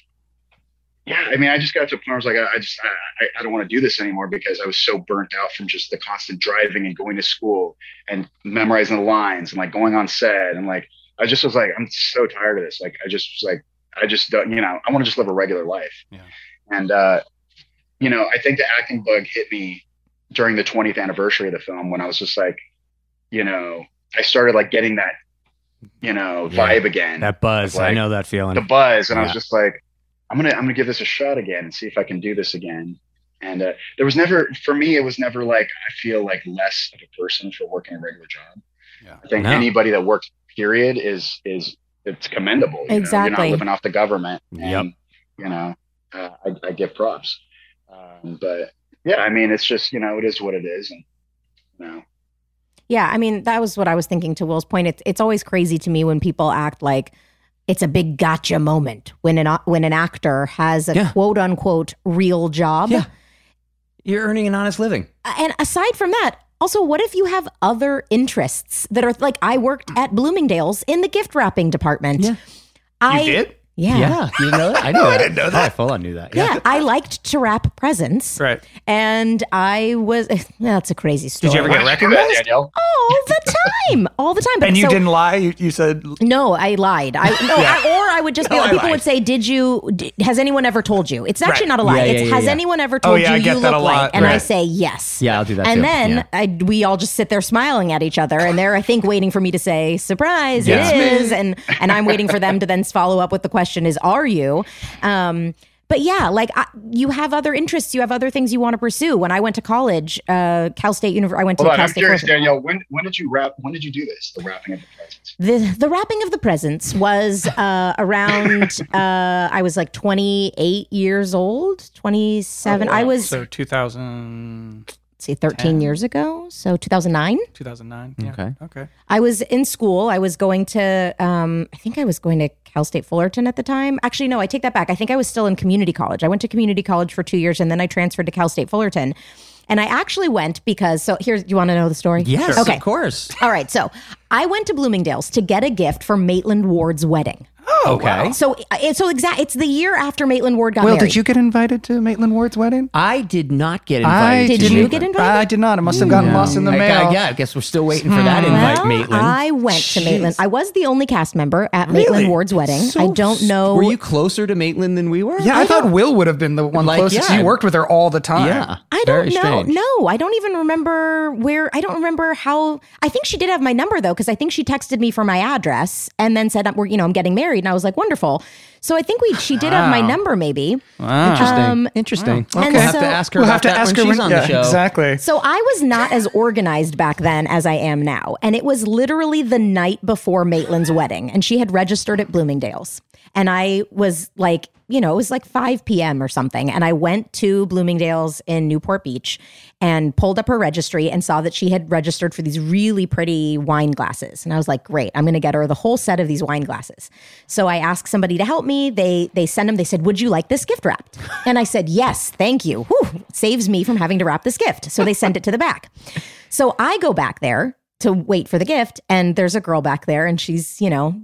yeah, I mean, I just got to a point where I was like, I, I just, I, I don't want to do this anymore because I was so burnt out from just the constant driving and going to school and memorizing the lines and like going on set. And like, I just was like, I'm so tired of this. Like, I just was like, I just don't, you know, I want to just live a regular life. Yeah. And, uh, you know, I think the acting bug hit me during the twentieth anniversary of the film when I was just like, you know, I started like getting that, you know, Yeah. vibe again. That buzz. Like, I know that feeling. The buzz. And I Yeah. was just like, I'm going to, I'm going to give this a shot again and see if I can do this again. And uh, there was never, for me, it was never like, I feel like less of a person for working a regular job. Yeah. I think No. anybody that works period is, is it's commendable. You know? You're Exactly. not living off the government. Yep. And, you know, uh, I, I give props. Um, but yeah, I mean, it's just, you know, it is what it is. And, you know, Yeah, I mean, that was what I was thinking to Will's point. It's it's always crazy to me when people act like it's a big gotcha moment when an when an actor has a Yeah. quote unquote real job. Yeah. You're earning an honest living. And aside from that, also, what if you have other interests that are like I worked at Bloomingdale's in the gift wrapping department. Yeah. I You did? Yeah. You didn't know that? I knew No, I that. didn't know that. Oh, I full on knew that. Yeah, I liked to wrap presents. Right. And I was, that's a crazy story. Did you ever get Why did you do that, recognized? Danielle? All the time. All the time. But And you so- didn't lie? You, you said, No, I lied. I no, Yeah. I, or I would just be No, like, I people lied. would say, "Did you? D- has anyone ever told you?" It's actually Right. not a lie. Yeah, it's yeah, yeah, has yeah. anyone ever Oh, told yeah, I you get you that look a lot. like? And I Right. say yes. Yeah, I'll do that too. And then Yeah. I, we all just sit there smiling at each other, and they're I think waiting for me to say surprise. Yeah. It is, and and I'm waiting for them to then follow up with the question is, are you? Um, But yeah, like I, you have other interests, you have other things you want to pursue. When I went to college, uh, Cal State University, I went to Hold on, Cal I'm State. curious, Fullerton. Danielle, when, when did you wrap, when did you do this? The wrapping of the presents? The the wrapping of the presents was uh, around. uh, I was like twenty-eight years old, twenty-seven. Oh, wow. I was so two thousand, let's see, thirteen ten. years ago, so two thousand nine. two thousand nine. Yeah. Okay. Okay. I was in school. I was going to. Um, I think I was going to Cal State Fullerton at the time. Actually, no, I take that back. I think I was still in community college. I went to community college for two years, and then I transferred to Cal State Fullerton. And I actually went because. So here's. You want to know the story? Yes, Okay. of course. All right. So I went to Bloomingdale's to get a gift for Maitland Ward's wedding. Oh, Okay. wow. So it's so exact. It's the year after Maitland Ward got Will, married. did you get invited to Maitland Ward's wedding? I did not get I invited. Did to you Maitland. get invited? I did not. It must have gotten lost in the I- mail. I, yeah, I guess we're still waiting for that invite, Well, Maitland. I went to Maitland. I was the only cast member at Really? Maitland Ward's wedding. So I don't know. Were you closer to Maitland than we were? Yeah, I, thought Will would have been the one Like, closest. yeah. You worked with her all the time. Yeah. I don't Very know. strange. No, I don't even remember where. I don't remember how. I think she did have my number though, because I think she texted me for my address and then said, "We're, you know, I'm getting married," and I was like, "Wonderful." So I think we. She did have my Wow. number, maybe. Wow. Interesting. Um, Interesting. and We'll have so- to ask her We'll about have to that ask when her she's when, on yeah, the show. Exactly. So I was not as organized back then as I am now. And it was literally the night before Maitland's wedding. And she had registered at Bloomingdale's. And I was like, you know, it was like five p.m. or something. And I went to Bloomingdale's in Newport Beach and pulled up her registry and saw that she had registered for these really pretty wine glasses. And I was like, great, I'm going to get her the whole set of these wine glasses. So I asked somebody to help me. They they sent them. They said, would you like this gift wrapped? And I said, yes, thank you. Whew, saves me from having to wrap this gift. So they sent it to the back. So I go back there to wait for the gift. And there's a girl back there and she's, you know,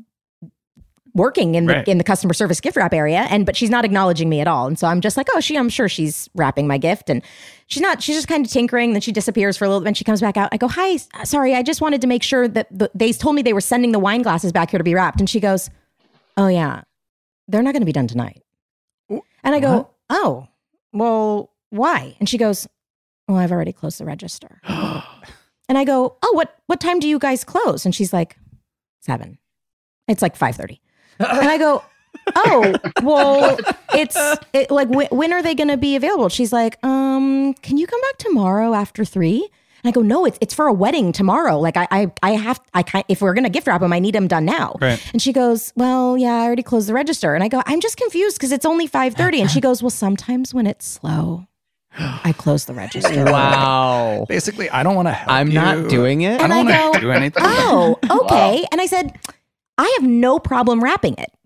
working in the Right. in the customer service gift wrap area, and but she's not acknowledging me at all. And so I'm just like, oh, she I'm sure she's wrapping my gift, and she's not. She's just kind of tinkering. Then she disappears for a little bit, and she comes back out. I go, hi, sorry, I just wanted to make sure that the, they told me they were sending the wine glasses back here to be wrapped. And she goes, oh yeah, they're not going to be done tonight. And I go, oh, well, why? And she goes, well, I've already closed the register. And I go, oh, what what time do you guys close? And she's like, seven. It's like five thirty. And I go, oh, well, it's it, like, wh- when are they going to be available? She's like, um, can you come back tomorrow after three? And I go, no, it's it's for a wedding tomorrow. Like I I, I have I can't, if we're going to gift wrap them, I need them done now. Right. And she goes, well, yeah, I already closed the register. And I go, I'm just confused because it's only five thirty. And she goes, well, sometimes when it's slow, I close the register. Wow. Basically, I don't want to help I'm you. not doing it. I And don't I want to go, do anything. oh, okay. And I said, I have no problem wrapping it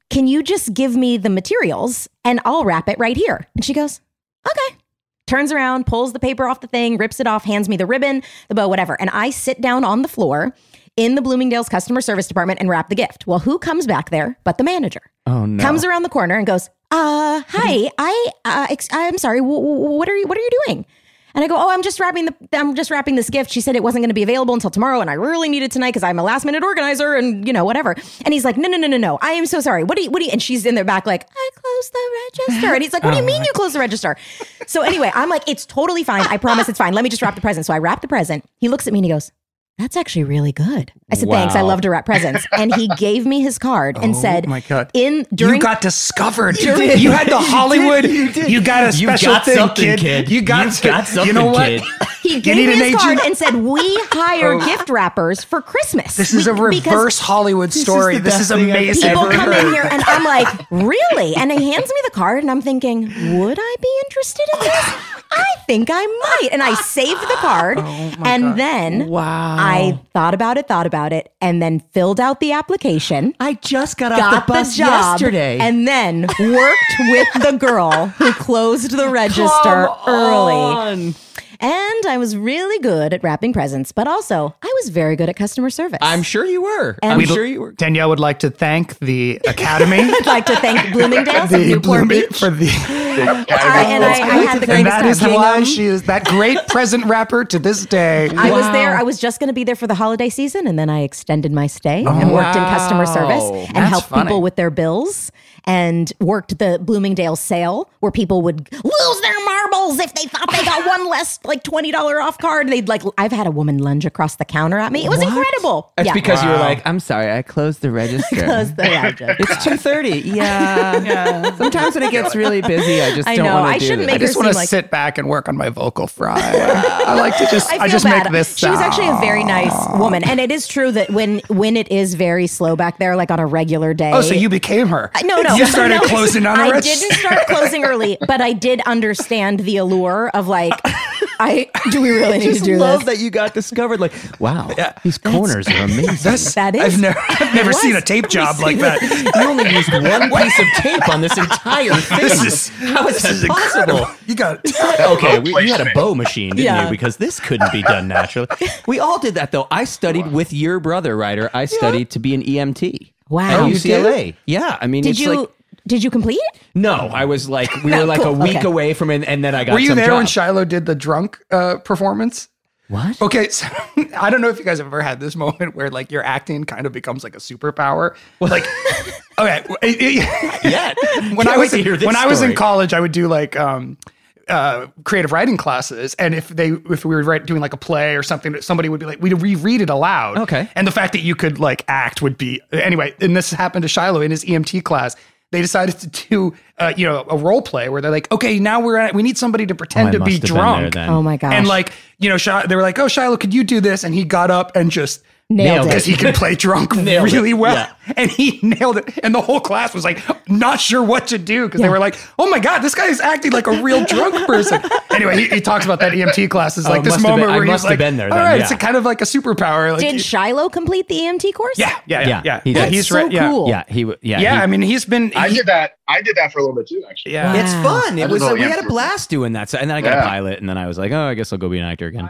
can you just give me the materials and I'll wrap it right here? And she goes, okay. Turns around, pulls the paper off the thing, rips it off, hands me the ribbon, the bow, whatever. And I sit down on the floor in the Bloomingdale's customer service department and wrap the gift. Well, who comes back there but the manager? Oh, no. Comes around the corner and goes, uh, hi, I, uh, ex- I'm sorry. W- w- what are you, what are you doing? And I go, oh, I'm just wrapping the, I'm just wrapping this gift. She said it wasn't going to be available until tomorrow, and I really need it tonight because I'm a last minute organizer, and you know whatever. And he's like, no, no, no, no, no. I am so sorry. What do you, what do you? And she's in their back like, I closed the register. And he's like, what do you mean you closed the register? So anyway, I'm like, it's totally fine. I promise it's fine. Let me just wrap the present. So I wrap the present. He looks at me and he goes, that's actually really good. I said, Wow. thanks. I love to wrap presents. And he gave me his card and Oh said, my God. in during you got discovered. You, did. you had the Hollywood. You, You did. you got a You special got thing, something, kid. kid. You got, You've got something, you know what? kid. He You gave need me an his card agent? and said, we hire gift wrappers for Christmas. This is a We- because reverse Hollywood story. the This best is thing I've amazing. people ever come heard. in here and I'm like, really? And he hands me the card and I'm thinking, would I be interested in this? I think I might. And I saved the card. and then Wow. I thought about it, thought about it, and then filled out the application. I just got off Got the the, bus job yesterday. and then worked with the girl who closed the register Come early. on. And I was really good at wrapping presents, but also I was very good at customer service. I'm sure you were. And- I'm We'd- sure you were. Danielle would like to thank the Academy. I'd like to thank Bloomingdale's of the Newport Blooming- Beach. for the. I, and I, I had the And greatest that time. is why she is that great present wrapper to this day. I was there. I was just going to be there for the holiday season, and then I extended my stay and worked in customer service Wow. and That's helped funny. people with their bills and worked the Bloomingdale sale where people would lose their marbles if they thought they got one less like twenty dollars off card. They'd like, I've had a woman lunge across the counter at me. It was incredible. That's Yeah. because you were Wow. like, I'm sorry, I closed the register. Close the register. It's two thirty. Yeah. yeah. Sometimes when it gets really busy, I just I don't know. want I to do shouldn't this. I make just her want to seem like- sit back and work on my vocal fry. I like to just, I I, feel just bad. make this. She was actually a sound. very nice woman, and it is true that when when it is very slow back there, like on a regular day. Oh, so you became her? No, no. You started no. closing on a I register. didn't start closing early, but I did understand the allure of like, I do we really need just to do love this? that you got discovered. Like, wow, Yeah. these corners are amazing. That's, That is- I've never, I've never was. seen a tape job like that. You only used one piece of tape on this entire thing. This is How is this that is possible? incredible. You got Okay, we, you had a bow machine, didn't Yeah. you? Because this couldn't be done naturally. We all did that, though. I studied with your brother, Ryder. I studied to be an E M T Wow. at You U C L A. Yeah, I mean, Did it's you like did you complete it? no. I was like, we were like Cool, a week okay. away from it, and then I got. Were you some there job. when Shiloh did the drunk uh, performance? What? Okay, so I don't know if you guys have ever had this moment where like your acting kind of becomes like a superpower. Like, okay, it- it- Yeah. when Can't I wait was to hear this when I was in story. college, I would do like um, uh, creative writing classes, and if they if we were write, doing like a play or something, somebody would be like, we'd reread it aloud. Okay. And the fact that you could like act would be anyway. And this happened to Shiloh in his E M T class. They decided to do, uh, you know, a role play where they're like, okay, now we're at, we need somebody to pretend Oh, I to be must have been drunk. there then. Oh my gosh. And like, you know, Shi- they were like, oh, Shiloh, could you do this? And he got up and just Nailed it. because he can play drunk Nailed it. really well. Yeah. And he nailed it. And the whole class was like, not sure what to do because Yeah. they were like, oh my God, this guy is acting like a real drunk person. Anyway, he, he talks about that E M T class. It's Oh, like this must have moment been- I where he's must have like, been there all then, right, yeah. it's a kind of like a superpower. Like, Did he- Shiloh complete the E M T course? yeah, yeah, yeah, Yeah, yeah. he yeah did. he's so right. Yeah. cool. Yeah, he. w- Yeah, Yeah, he- I mean, he's been. I he- did that. I did that for a little bit too, actually. Yeah. Wow. It's fun. It I was. did a We little had a Amsterdam. blast doing that. So, and then I got a Yeah. pilot, and then I was like, oh, I guess I'll go be an actor again.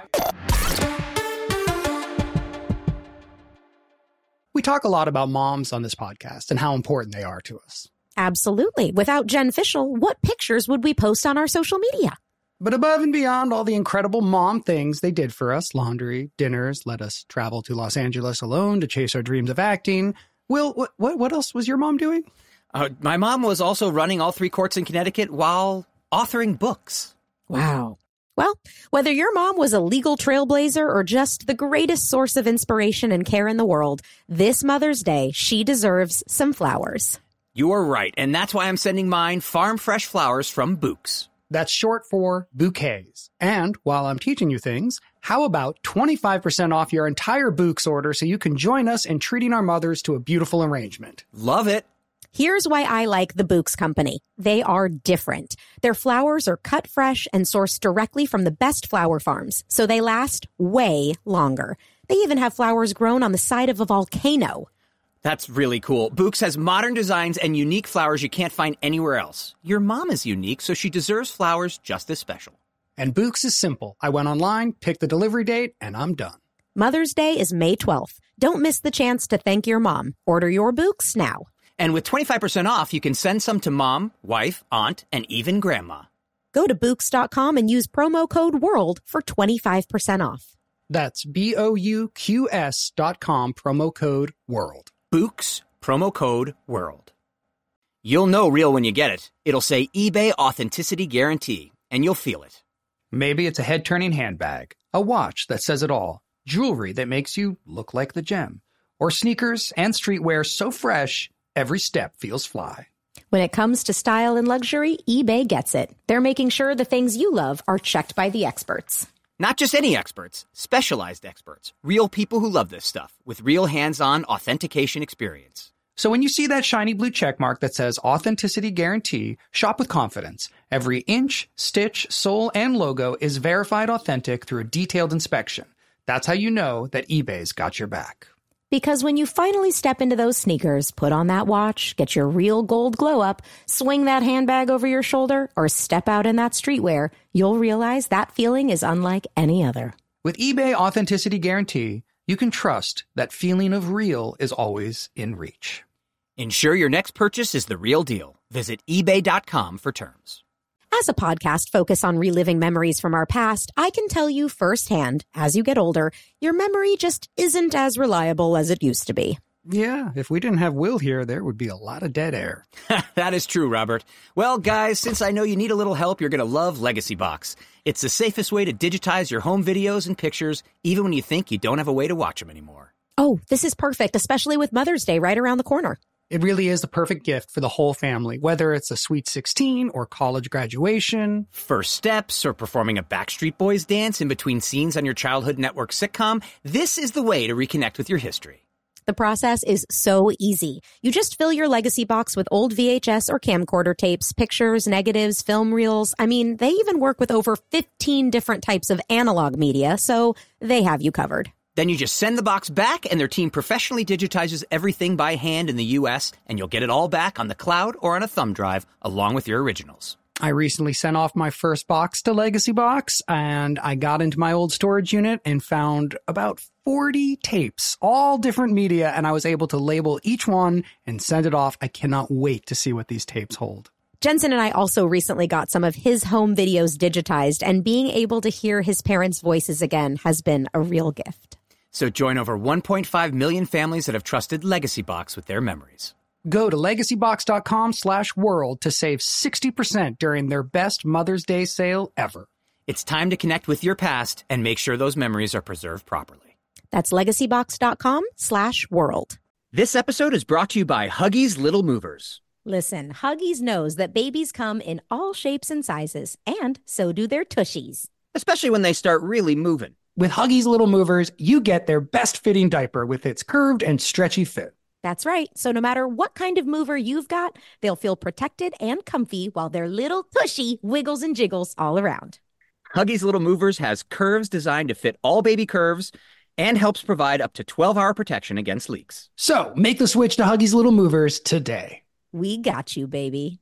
We talk a lot about moms on this podcast and how important they are to us. Absolutely. Without Jen Fishel, what pictures would we post on our social media? But above and beyond all the incredible mom things they did for us, laundry, dinners, let us travel to Los Angeles alone to chase our dreams of acting. Will, what, what, what else was your mom doing? Uh, my mom was also running all three courts in Connecticut while authoring books. Wow. Well, whether your mom was a legal trailblazer or just the greatest source of inspiration and care in the world, this Mother's Day, she deserves some flowers. You are right, and that's why I'm sending mine farm fresh flowers from Books. That's short for bouquets. And while I'm teaching you things, how about twenty-five percent off your entire Books order so you can join us in treating our mothers to a beautiful arrangement? Love it. Here's why I like the Books Company. They are different. Their flowers are cut fresh and sourced directly from the best flower farms, so they last way longer. They even have flowers grown on the side of a volcano. That's really cool. Books has modern designs and unique flowers you can't find anywhere else. Your mom is unique, so she deserves flowers just as special. And Books is simple. I went online, picked the delivery date, and I'm done. Mother's Day is May twelfth. Don't miss the chance to thank your mom. Order your Books now. And with twenty-five percent off, you can send some to mom, wife, aunt, and even grandma. Go to Books dot com and use promo code WORLD for twenty-five percent off. That's B O U Q S dot com, promo code WORLD. Books, promo code WORLD. You'll know real when you get it. It'll say eBay Authenticity Guarantee, and you'll feel it. Maybe it's a head-turning handbag, a watch that says it all, jewelry that makes you look like the gem, or sneakers and streetwear so fresh, every step feels fly. When it comes to style and luxury, eBay gets it. They're making sure the things you love are checked by the experts. Not just any experts, specialized experts, real people who love this stuff with real hands-on authentication experience. So when you see that shiny blue check mark that says Authenticity Guarantee, shop with confidence. Every inch, stitch, sole, and logo is verified authentic through a detailed inspection. That's how you know that eBay's got your back. Because when you finally step into those sneakers, put on that watch, get your real gold glow up, swing that handbag over your shoulder, or step out in that streetwear, you'll realize that feeling is unlike any other. With eBay Authenticity Guarantee, you can trust that feeling of real is always in reach. Ensure your next purchase is the real deal. Visit ebay dot com for terms. As a podcast focused on reliving memories from our past, I can tell you firsthand, as you get older, your memory just isn't as reliable as it used to be. Yeah, if we didn't have Will here, there would be a lot of dead air. That is true, Robert. Well, guys, since I know you need a little help, you're going to love Legacy Box. It's the safest way to digitize your home videos and pictures, even when you think you don't have a way to watch them anymore. Oh, this is perfect, especially with Mother's Day right around the corner. It really is the perfect gift for the whole family, whether it's a sweet sixteen or college graduation. First steps or performing a Backstreet Boys dance in between scenes on your childhood network sitcom, this is the way to reconnect with your history. The process is so easy. You just fill your Legacy Box with old V H S or camcorder tapes, pictures, negatives, film reels. I mean, they even work with over fifteen different types of analog media, so they have you covered. Then you just send the box back, and their team professionally digitizes everything by hand in the U S, and you'll get it all back on the cloud or on a thumb drive, along with your originals. I recently sent off my first box to Legacy Box, and I got into my old storage unit and found about forty tapes, all different media, and I was able to label each one and send it off. I cannot wait to see what these tapes hold. Jensen and I also recently got some of his home videos digitized, and being able to hear his parents' voices again has been a real gift. So join over one point five million families that have trusted Legacy Box with their memories. Go to legacybox.com slash world to save sixty percent during their best Mother's Day sale ever. It's time to connect with your past and make sure those memories are preserved properly. That's legacybox.com slash world. This episode is brought to you by Huggies Little Movers. Listen, Huggies knows that babies come in all shapes and sizes, and so do their tushies. Especially when they start really moving. With Huggies Little Movers, you get their best fitting diaper with its curved and stretchy fit. That's right. So no matter what kind of mover you've got, they'll feel protected and comfy while their little tushy wiggles and jiggles all around. Huggies Little Movers has curves designed to fit all baby curves and helps provide up to twelve hour protection against leaks. So make the switch to Huggies Little Movers today. We got you, baby.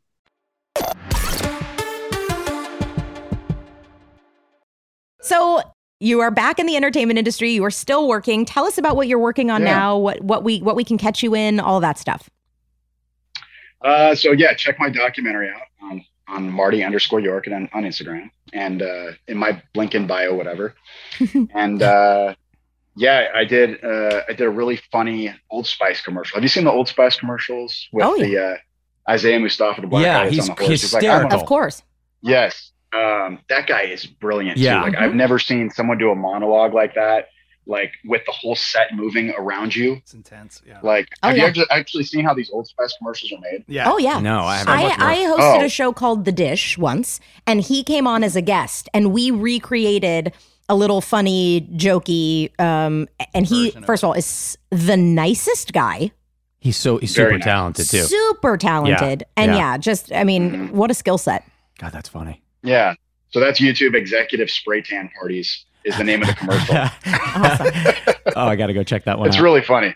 So you are back in the entertainment industry. You are still working. Tell us about what you're working on Yeah. now, what what we what we can catch you in, all that stuff. Uh, so yeah, check my documentary out on, on Marty underscore York and on, on Instagram and uh, in my LinkedIn bio, whatever. and uh, yeah, I did. Uh, I did a really funny Old Spice commercial. Have you seen the Old Spice commercials with Oh, yeah. the uh, Isaiah Mustafa, the black Yeah, guy that's he's on the horse? He's like, hysterical. I'm a- Of course. yes, um, that guy is brilliant. Yeah. too. Like I've never seen someone do a monologue like that, like with the whole set moving around you. It's intense. Yeah. Like, Oh, have yeah. you actually, actually seen how these Old Spice commercials are made? Yeah. Oh, yeah. No, I haven't. I, watched I it. hosted Oh. a show called The Dish once, and he came on as a guest, and we recreated a little funny, jokey, um, and he, Version of first of all, is the nicest guy, He's so he's Very super nice. talented too. super talented, and yeah. yeah, just, I mean, Mhm. what a skill set. God, that's funny. Yeah. So that's YouTube executive spray tan parties is the name of the commercial. Awesome. Oh, I got to go check that one It's out. really funny.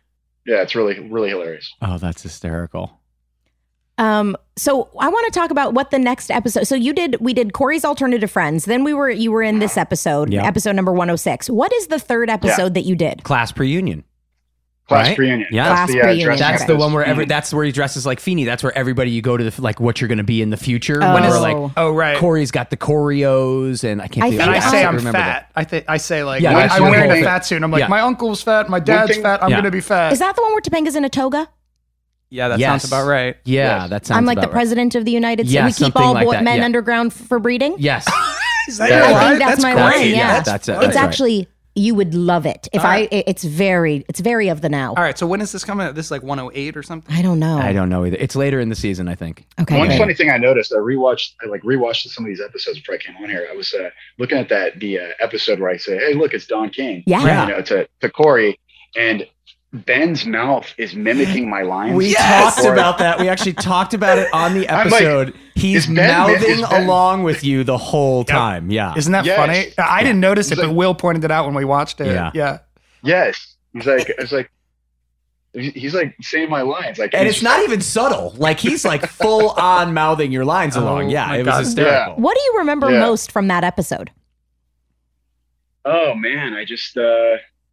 yeah, it's really, really hilarious. Oh, that's hysterical. Um, so I want to talk about what the next episode. So you did, we did Corey's Alternative Friends. Then we were, you were in this episode, Yeah. episode number one oh six. What is the third episode that you did? Class Reunion. Class Right? reunion. Yeah. Class the, uh, reunion. dress That's up the as one where every, Feeney. that's where he dresses like Feeney. That's where everybody, you go to the, like what you're going to be in the future. Oh. When we're like, Oh, right. Corey's got the choreos and I can't I think And think I of say I I'm remember fat. I think I say like Yeah, I, that's I'm one wearing thing. a fat suit. I'm like, Yeah. my uncle's fat, my dad's thing- fat. I'm Yeah. gonna be fat. Is that the one where Topanga's in a toga? yeah, that Yes. sounds about right. that. Yeah, Yes. that sounds I'm like the about right. president of the United States. Yeah, we keep something all like boy- that, men yeah. underground f- for breeding. Yes. Is that Yeah. your I line? think that's my great. line, yeah. That's it. It's That's right. actually, you would love it. If All I, right. it- it's very, it's very of the now. All right, so when is this coming out? This is like one oh eight or something? I don't know. I don't know either. It's later in the season, I think. Okay. One great. funny thing I noticed, I rewatched, I like rewatched some of these episodes before I came on here. I was uh, looking at that the uh, episode where I say, "Hey, look, it's Don King." Yeah. You know, to to Corey, and Ben's mouth is mimicking my lines. We Yes! talked about that. We actually talked about it on the I'm like, episode. He's is Ben- mouthing is Ben- along with you the whole time. Yeah. Isn't that Yes. funny? I didn't notice it, He's but like- Will pointed it out when we watched it. Yeah. Yeah. Yes, he's like, it's like, he's like saying my lines, like, And he's it's not even subtle. Like he's like full on mouthing your lines along. Oh, Yeah, my it was God. hysterical. What do you remember Yeah. most from that episode? Oh man, I just uh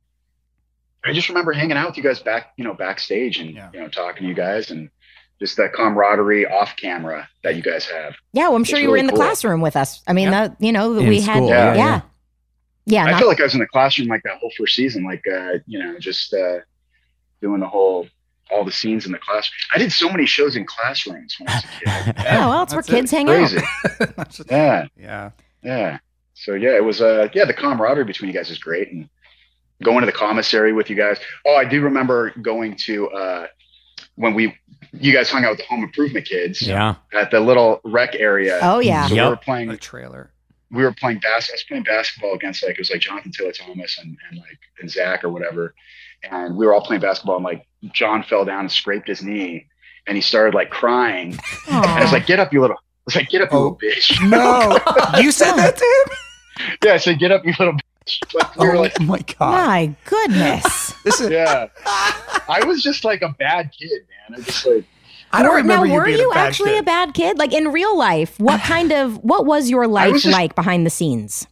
I just remember hanging out with you guys back, you know, backstage and Yeah. you know, talking to you guys and just that camaraderie off camera that you guys have. Yeah, well, I'm sure It's you were really in the cool. classroom with us. I mean, Yeah. that, you know, In we had, school, yeah. yeah, Yeah. yeah. I not- feel like I was in the classroom like that whole first season, like uh, you know, just uh doing the whole all the scenes in the classroom. I did so many shows in classrooms when I was a kid. oh, well, it's where That's kids it. hang Crazy. out. That's just- Yeah, yeah. yeah. So yeah, it was uh yeah, the camaraderie between you guys is great and going to the commissary with you guys. Oh, I do remember going to uh when we you guys hung out with the home improvement kids Yeah. at the little rec area. Oh, yeah. So Yep. we were playing The trailer. we were playing bas- I was playing basketball against like it was like Jonathan Taylor Thomas and, and like and Zach or whatever. And we were all playing basketball and like John fell down and scraped his knee and he started like crying. And I was like, get up, you little I was like, get up, you Oh. little bitch. No, you said that to him? Yeah, I said, get up, you little bitch. But we were Oh like, my god! My goodness. This is. yeah. I was just like a bad kid, man. I just like I don't Were- remember now, you were being you a bad actually kid. a bad kid? Like in real life, what kind of, what was your life was just- like behind the scenes?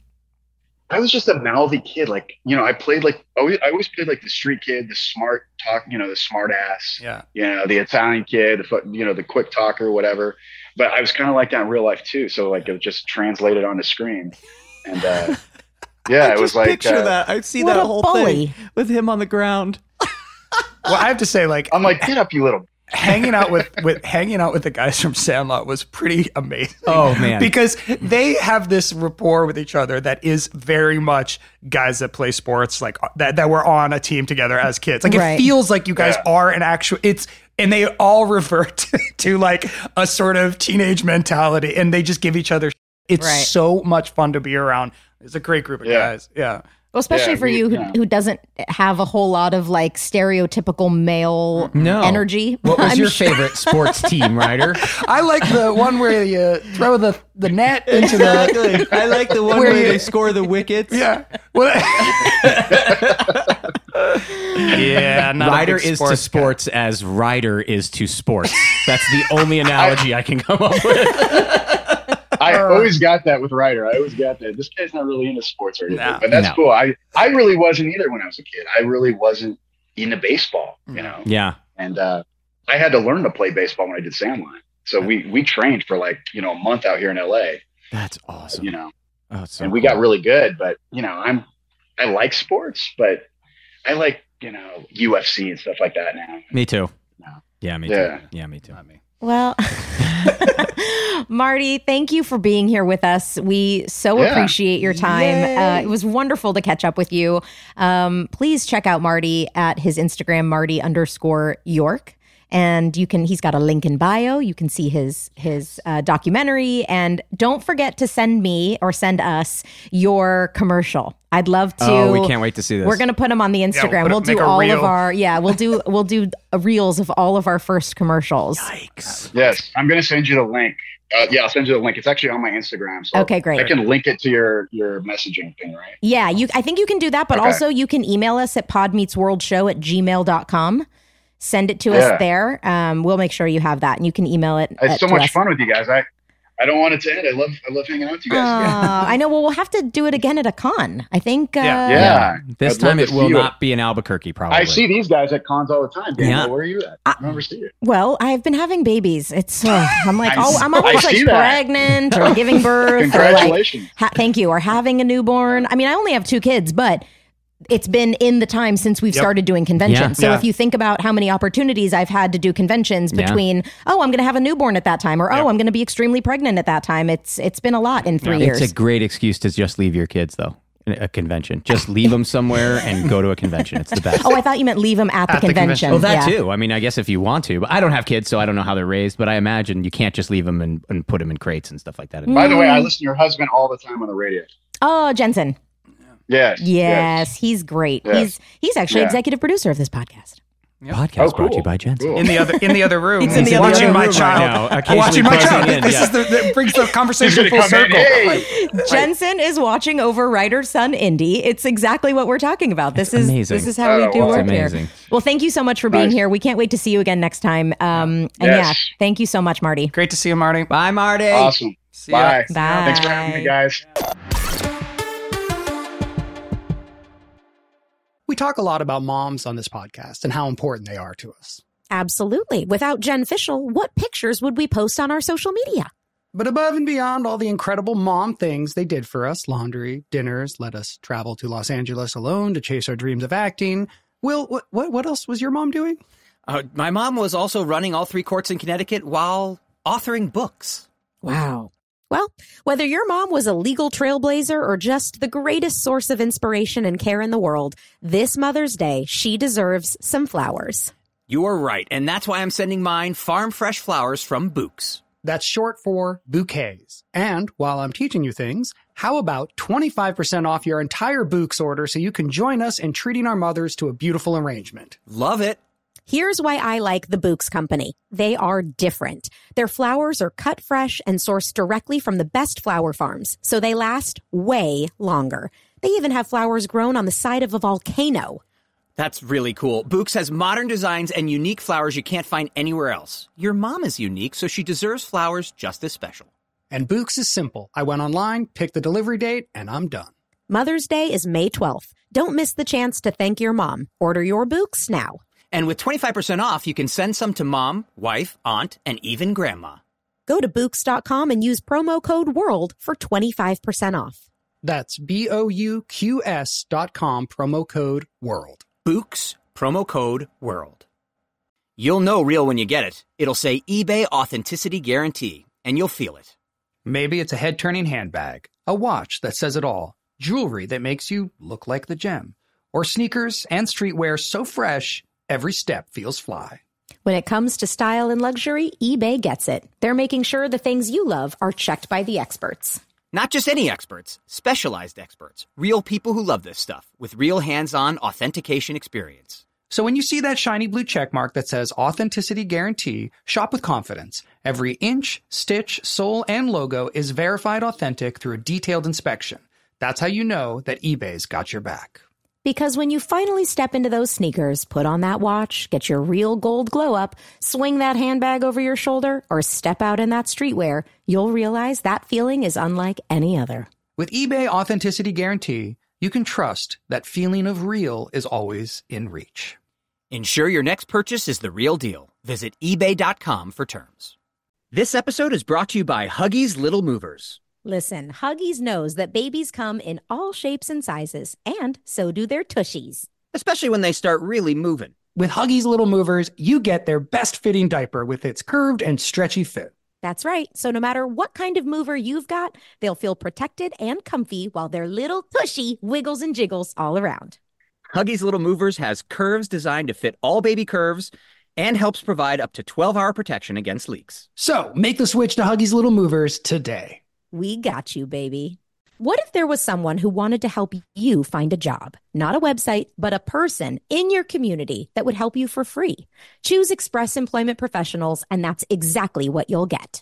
I was just a mouthy kid. Like, you know, I played like I always, I always played like the street kid, the smart talk, you know, the smart ass, Yeah. you know, the Italian kid, the fu- you know, the quick talker, whatever. But I was kind of like that in real life too. So like it just translated on the screen. And uh yeah, it was like picture uh, that. I see What that a whole bully. thing with him on the ground. Well, I have to say, like, I'm like, get up, you little hanging out with with hanging out with the guys from Sandlot was pretty amazing. Oh, man. because they have this rapport with each other that is very much guys that play sports, like that that were on a team together as kids. Like Right. it feels like you guys Yeah. are an actual. It's and they all revert to, to like a sort of teenage mentality, and they just give each other. It's Right. so much fun to be around. It's a great group of Yeah. guys. Yeah. Well, especially Yeah, for we- you who, yeah. who doesn't have a whole lot of like stereotypical male No. energy. What was I'm your sure- favorite sports team, Ryder? I like the one where you throw the, the net into the. Exactly. I like the one Where where, you- they score the wickets. Yeah. Well, yeah. Not a Ryder big is to sports guy. sports as Ryder is to sports. That's the only analogy I can come up with. I always got that with Ryder. I always got that. This guy's not really into sports or anything, No. but that's No. cool. I, I really wasn't either when I was a kid. I really wasn't into baseball, you know, Yeah. and uh, I had to learn to play baseball when I did Sandline. So we, we trained for like, you know, a month out here in L A, That's awesome. you know, Oh, it's so and we cool. got really good, but you know, I'm, I like sports, but I like, you know, U F C and stuff like that now. Me too. No. Yeah, me Yeah. too. Yeah, me too. Not me. Well, Marty, thank you for being here with us. We so Yeah. appreciate your time. Uh, it was wonderful to catch up with you. Um, please check out Marty at his Instagram, Marty underscore York. And you can, he's got a link in bio. You can see his his uh, documentary. And don't forget to send me or send us your commercial. I'd love to. Oh, we can't wait to see this. We're gonna put them on the Instagram. put we'll it- make do a all reel. of our yeah. We'll do we'll do uh, reels of all of our first commercials. Yikes. Yes. I'm going to send you the link Uh, yeah, I'll send you the link. It's actually on my Instagram. So Okay, great. I can link it to your your messaging thing, right? Yeah, you. I think you can do that, but Okay. also you can email us at podmeetsworldshow at gmail dot com. Send it to Yeah. us there. Um, we'll make sure you have that, and you can email it. It's at- so to much us. fun with you guys. I I don't want it to end. I love I love hanging out with you guys. Aw, I know. Well, we'll have to do it again at a con. I think. Uh, Yeah. Yeah. This I'd time love it to will see you. not be in Albuquerque, probably. I see these guys at cons all the time. Daniel, Yeah. where are you at? I never see you. Well, I've been having babies. It's. Uh, I'm like, I oh, s- I'm I always like see that. pregnant or giving birth. Or like, Congratulations. ha- thank you. Or having a newborn. I mean, I only have two kids, but it's been in the time since we've Yep. started doing conventions. Yeah. So Yeah. if you think about how many opportunities I've had to do conventions Yeah. between, oh, I'm going to have a newborn at that time, or oh, I'm going to be extremely pregnant at that time. It's it's been a lot in three years. It's a great excuse to just leave your kids, though. A convention. Just leave them somewhere and go to a convention. It's the best. Oh, I thought you meant leave them at the At the convention. convention. Well, that Yeah. too. I mean, I guess if you want to, but I don't have kids, so I don't know how they're raised. But I imagine you can't just leave them and, and put them in crates and stuff like that. By the way, I listen to your husband all the time on the radio. Oh, Jensen. Yes. Yes, he's great. Yes. He's he's actually Yeah. executive producer of this podcast. Podcast Oh, brought to you cool. by Jensen. Cool. In the other in the other room, He's in the other watching room my right child, now, occasionally watching my buzzing child. in, This yeah. is the that brings the He's conversation gonna full come in. circle. Hey. Jensen is watching over Ryder's son Indy. It's exactly what we're talking about. This is amazing. this is how Oh, we do wow. work It's here. amazing. Well, thank you so much for being Nice. here. We can't wait to see you again next time. Um, and Yes. yeah, thank you so much, Marty. Great to see you, Marty. Bye, Marty. Awesome. See ya. Bye. Bye. Thanks for having me, guys. We talk a lot about moms on this podcast and how important they are to us. Absolutely. Without Jen Fishel, what pictures would we post on our social media? But above and beyond all the incredible mom things they did for us, laundry, dinners, let us travel to Los Angeles alone to chase our dreams of acting. Will, what, what, what else was your mom doing? Uh, my mom was also running all three courts in Connecticut while authoring books. Wow. Well, whether your mom was a legal trailblazer or just the greatest source of inspiration and care in the world, this Mother's Day, she deserves some flowers. You are right, and that's why I'm sending mine farm fresh flowers from Books. That's short for bouquets. And while I'm teaching you things, how about twenty-five percent off your entire Books order so you can join us in treating our mothers to a beautiful arrangement? Love it. Here's why I like the Books Company. They are different. Their flowers are cut fresh and sourced directly from the best flower farms, so they last way longer. They even have flowers grown on the side of a volcano. That's really cool. Books has modern designs and unique flowers you can't find anywhere else. Your mom is unique, so she deserves flowers just as special. And Books is simple. I went online, picked the delivery date, and I'm done. Mother's Day is May twelfth. Don't miss the chance to thank your mom. Order your Books now. And with twenty-five percent off, you can send some to mom, wife, aunt, and even grandma. Go to Books dot com and use promo code WORLD for twenty-five percent off. That's B O U Q S dot com, promo code WORLD. Books, promo code WORLD. You'll know real when you get it. It'll say eBay Authenticity Guarantee, and you'll feel it. Maybe it's a head-turning handbag, a watch that says it all, jewelry that makes you look like the gem, or sneakers and streetwear so fresh, every step feels fly. When it comes to style and luxury, eBay gets it. They're making sure the things you love are checked by the experts. Not just any experts, specialized experts. Real people who love this stuff, with real hands-on authentication experience. So when you see that shiny blue check mark that says Authenticity Guarantee, shop with confidence. Every inch, stitch, sole, and logo is verified authentic through a detailed inspection. That's how you know that eBay's got your back. Because when you finally step into those sneakers, put on that watch, get your real gold glow up, swing that handbag over your shoulder, or step out in that streetwear, you'll realize that feeling is unlike any other. With eBay Authenticity Guarantee, you can trust that feeling of real is always in reach. Ensure your next purchase is the real deal. Visit ebay dot com for terms. This episode is brought to you by Huggies Little Movers. Listen, Huggies knows that babies come in all shapes and sizes, and so do their tushies. Especially when they start really moving. With Huggies Little Movers, you get their best-fitting diaper with its curved and stretchy fit. That's right. So no matter what kind of mover you've got, they'll feel protected and comfy while their little tushy wiggles and jiggles all around. Huggies Little Movers has curves designed to fit all baby curves and helps provide up to twelve hour protection against leaks. So make the switch to Huggies Little Movers today. We got you, baby. What if there was someone who wanted to help you find a job? Not a website, but a person in your community that would help you for free. Choose Express Employment Professionals, and that's exactly what you'll get.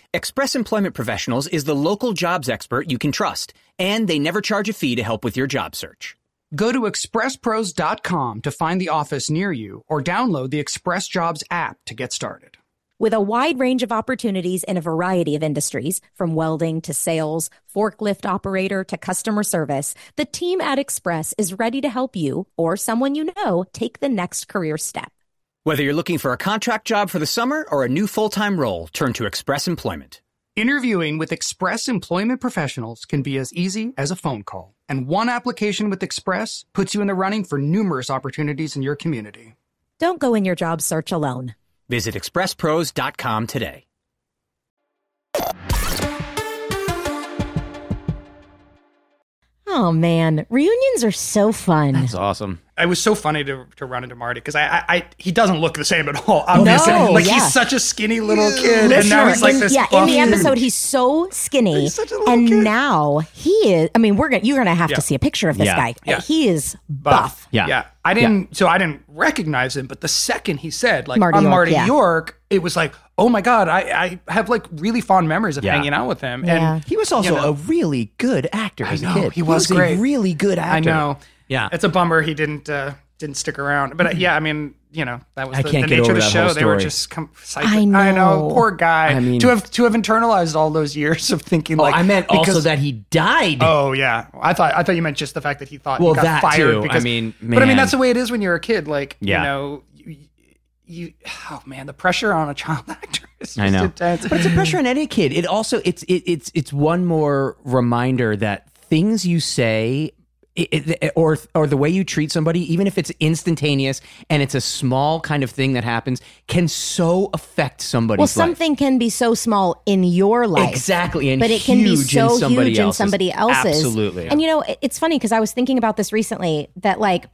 Express Employment Professionals is the local jobs expert you can trust, and they never charge a fee to help with your job search. Go to express pros dot com to find the office near you or download the Express Jobs app to get started. With a wide range of opportunities in a variety of industries, from welding to sales, forklift operator to customer service, the team at Express is ready to help you or someone you know take the next career step. Whether you're looking for a contract job for the summer or a new full-time role, turn to Express Employment. Interviewing with Express Employment Professionals can be as easy as a phone call, and one application with Express puts you in the running for numerous opportunities in your community. Don't go in your job search alone. Visit express pros dot com today. Oh, man. Reunions are so fun. That's awesome. It was so funny to to run into Marty because I, I, I he doesn't look the same at all. Obviously, No, like yeah. he's such a skinny little kid, and now he's like in, this. yeah, buff in the dude. episode, he's so skinny. He's such a little and kid. now he is, I mean, we're gonna, you're going to have Yeah. to see a picture of this Yeah. guy. Yeah. He is buff. Yeah. yeah. I didn't. So I didn't recognize him, but the second he said like Marty I'm York, Marty yeah. York, it was like, oh my god, I, I have like really fond memories of Yeah. hanging out with him. Yeah. And He was also you know, a really good actor as know, a kid. he was a great. really good I actor. know. Yeah. It's a bummer he didn't uh, didn't stick around. But uh, yeah, I mean, you know, that was I the, can't the get nature over of the that show. whole They were story. just com- I I know, know. poor guy. I mean- to have to have internalized all those years of thinking Oh, like I meant also because- that he died. Oh yeah, I thought I thought you meant just the fact that he thought Well, he got that fired. too. I Because, mean, but I mean man. that's the way it is when you're a kid. Like Yeah. you know, you, you oh man, the pressure on a child actor is just I know. intense. But it's a pressure on any kid. It also it's it, it's it's one more reminder that things you say it, it, or or the way you treat somebody, even if it's instantaneous and it's a small kind of thing that happens, can so affect somebody's Well, life. something can be so small in your life. Exactly, and but it can be huge so in somebody huge in else's. somebody else's. Absolutely. And you know, it- it's funny because I was thinking about this recently that like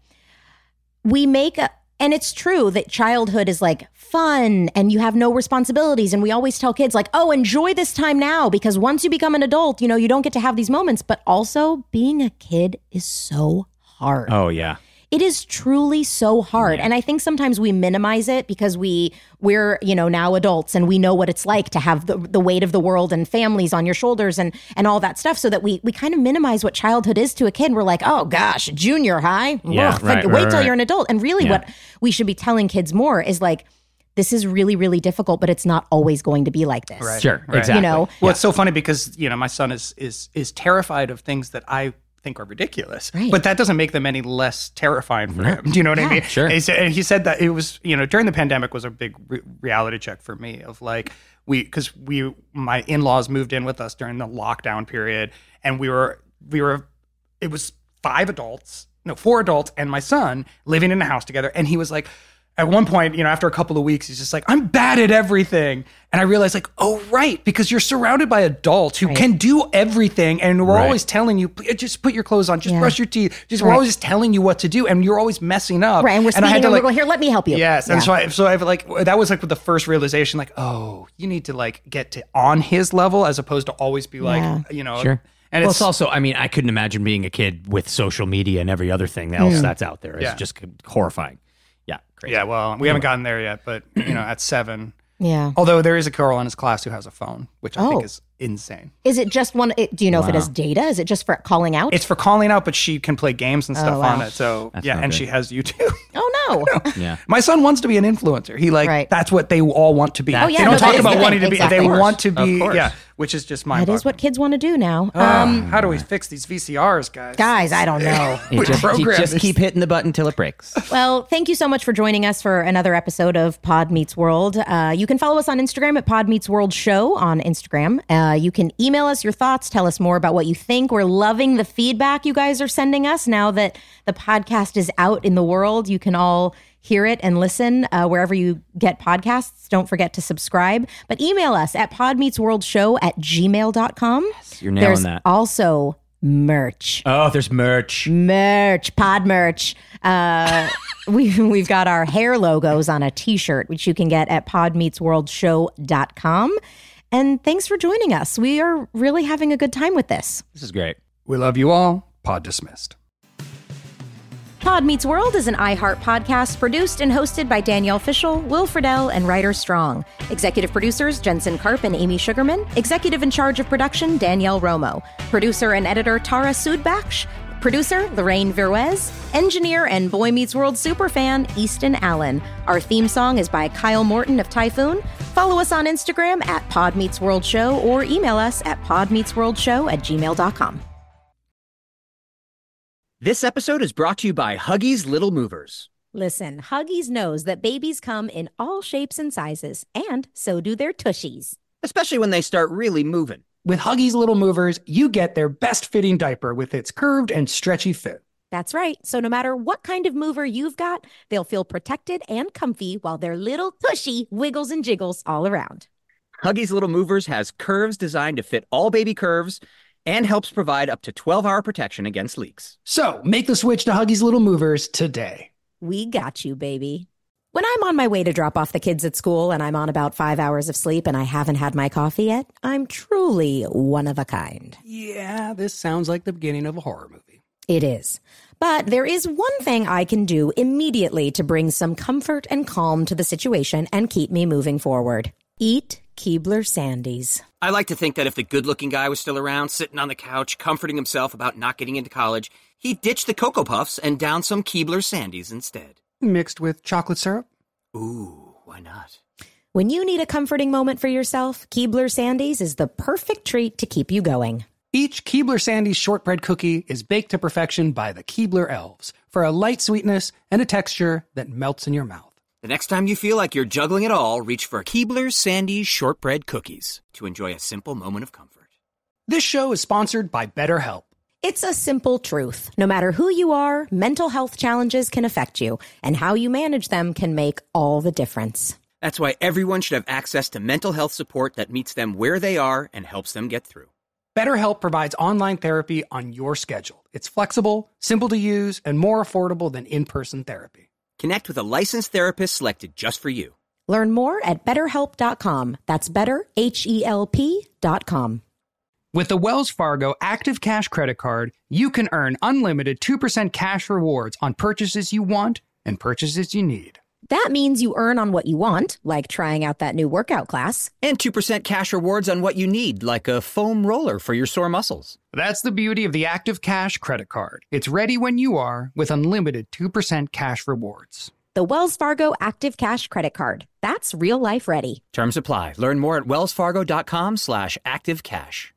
we make a, and it's true that childhood is like fun and you have no responsibilities. And we always tell kids like, oh, enjoy this time now because once you become an adult, you know, you don't get to have these moments. But also being a kid is so hard. Oh yeah. It is truly so hard. And I think sometimes we minimize it because we we're, you know, now adults and we know what it's like to have the, the weight of the world and families on your shoulders and and all that stuff, so that we we kind of minimize what childhood is to a kid. We're like, oh gosh, junior high. Yeah, Ugh, right, wait right, till right. you're an adult. And really Yeah. what we should be telling kids more is like, this is really, really difficult, but it's not always going to be like this. Right. Sure. Right. Exactly. You know? Well, it's so funny because you know my son is is is terrified of things that I think are ridiculous, Right. but that doesn't make them any less terrifying for him. Do you know what I Yeah. mean? Sure. And he, said, and he said that it was, you know, during the pandemic was a big re- reality check for me of like we because we my in-laws moved in with us during the lockdown period, and we were we were it was five adults, no four adults, and my son living in a house together, and he was like. At one point, you know, after a couple of weeks, he's just like, I'm bad at everything. And I realized like, oh, right, because you're surrounded by adults who Right. can do everything. And we're Right. always telling you, just put your clothes on, just Yeah. brush your teeth. Just we're Right. always just telling you what to do. And you're always messing up. Right. And we're I had speaking to, and like, we're going, here, let me help you. Yes. And Yeah. so I, so I've like, that was like the first realization, like, oh, you need to like get to on his level as opposed to always be like, Yeah. you know, Sure. And well, it's, it's also, I mean, I couldn't imagine being a kid with social media and every other thing else that's out there. It's Yeah. just horrifying. Yeah, crazy. yeah, well, we haven't gotten there yet, but you know, at seven, Yeah. although there is a girl in his class who has a phone, which I Oh. think is insane. Is it just one? It, do you know if it has data? Is it just for calling out? It's for calling out, but she can play games and stuff Oh, wow. on it. So That's yeah, not and good. she has YouTube. oh no. Yeah. My son wants to be an influencer. He like Right. that's what they all want to be. Oh, yeah, they no, don't that talk is about the wanting thing. to be. Exactly. They Of course. want to Of be. course. Yeah, which is just mind. That is what kids want to do now. Um, Um, how do we fix these V C Rs, guys? guys, I don't know. You We just, you program just this. keep hitting the button till it breaks. Well, thank you so much for joining us for another episode of Pod Meets World. Uh, you can follow us on Instagram at Pod Meets World Show on Instagram. Uh, you can email us your thoughts, tell us more about what you think. We're loving the feedback you guys are sending us now that the podcast is out in the world. You can all hear it and listen uh, wherever you get podcasts. Don't forget to subscribe. But email us at podmeetsworldshow at gmail dot com. You're nailing There's that. also merch. Oh, there's merch. Merch, pod merch. Uh, we, we've got our hair logos on a t-shirt, which you can get at podmeetsworldshow dot com. And thanks for joining us. We are really having a good time with this. This is great. We love you all. Pod dismissed. Pod Pod Meets World is an iHeart podcast produced and hosted by Danielle Fishel, Will Friedle, and Ryder Strong. Executive producers Jensen Karp and Amy Sugarman. Executive in charge of production Danielle Romo. Producer and editor Tara Sudbaksh. Producer Lorraine Viruez. Engineer and Boy Meets World superfan Easton Allen. Our theme song is by Kyle Morton of Typhoon. Follow us on Instagram at Pod Meets World Show or email us at podmeetsworldshow at gmail dot com. This episode is brought to you by Huggies Little Movers. Listen, Huggies knows that babies come in all shapes and sizes, and so do their tushies. Especially when they start really moving. With Huggies Little Movers, you get their best fitting diaper with its curved and stretchy fit. That's right. So no matter what kind of mover you've got, they'll feel protected and comfy while their little tushy wiggles and jiggles all around. Huggies Little Movers has curves designed to fit all baby curves and helps provide up to twelve hour protection against leaks. So make the switch to Huggies Little Movers today. We got you, baby. When I'm on my way to drop off the kids at school and I'm on about five hours of sleep and I haven't had my coffee yet, I'm truly one of a kind. Yeah, this sounds like the beginning of a horror movie. It is. But there is one thing I can do immediately to bring some comfort and calm to the situation and keep me moving forward. Eat Keebler Sandies. I like to think that if the good-looking guy was still around, sitting on the couch, comforting himself about not getting into college, he'd ditch the Cocoa Puffs and down some Keebler Sandies instead. Mixed with chocolate syrup? Ooh, why not? When you need a comforting moment for yourself, Keebler Sandies is the perfect treat to keep you going. Each Keebler Sandies shortbread cookie is baked to perfection by the Keebler elves for a light sweetness and a texture that melts in your mouth. The next time you feel like you're juggling it all, reach for Keebler Sandies shortbread cookies to enjoy a simple moment of comfort. This show is sponsored by BetterHelp. It's a simple truth. No matter who you are, mental health challenges can affect you, and how you manage them can make all the difference. That's why everyone should have access to mental health support that meets them where they are and helps them get through. BetterHelp provides online therapy on your schedule. It's flexible, simple to use, and more affordable than in-person therapy. Connect with a licensed therapist selected just for you. Learn more at better help dot com. That's better, H E L P dot com. With the Wells Fargo Active Cash Credit Card, you can earn unlimited two percent cash rewards on purchases you want and purchases you need. That means you earn on what you want, like trying out that new workout class. And two percent cash rewards on what you need, like a foam roller for your sore muscles. That's the beauty of the Active Cash Credit Card. It's ready when you are with unlimited two percent cash rewards. The Wells Fargo Active Cash Credit Card. That's real life ready. Terms apply. Learn more at wellsfargo.com slash active cash.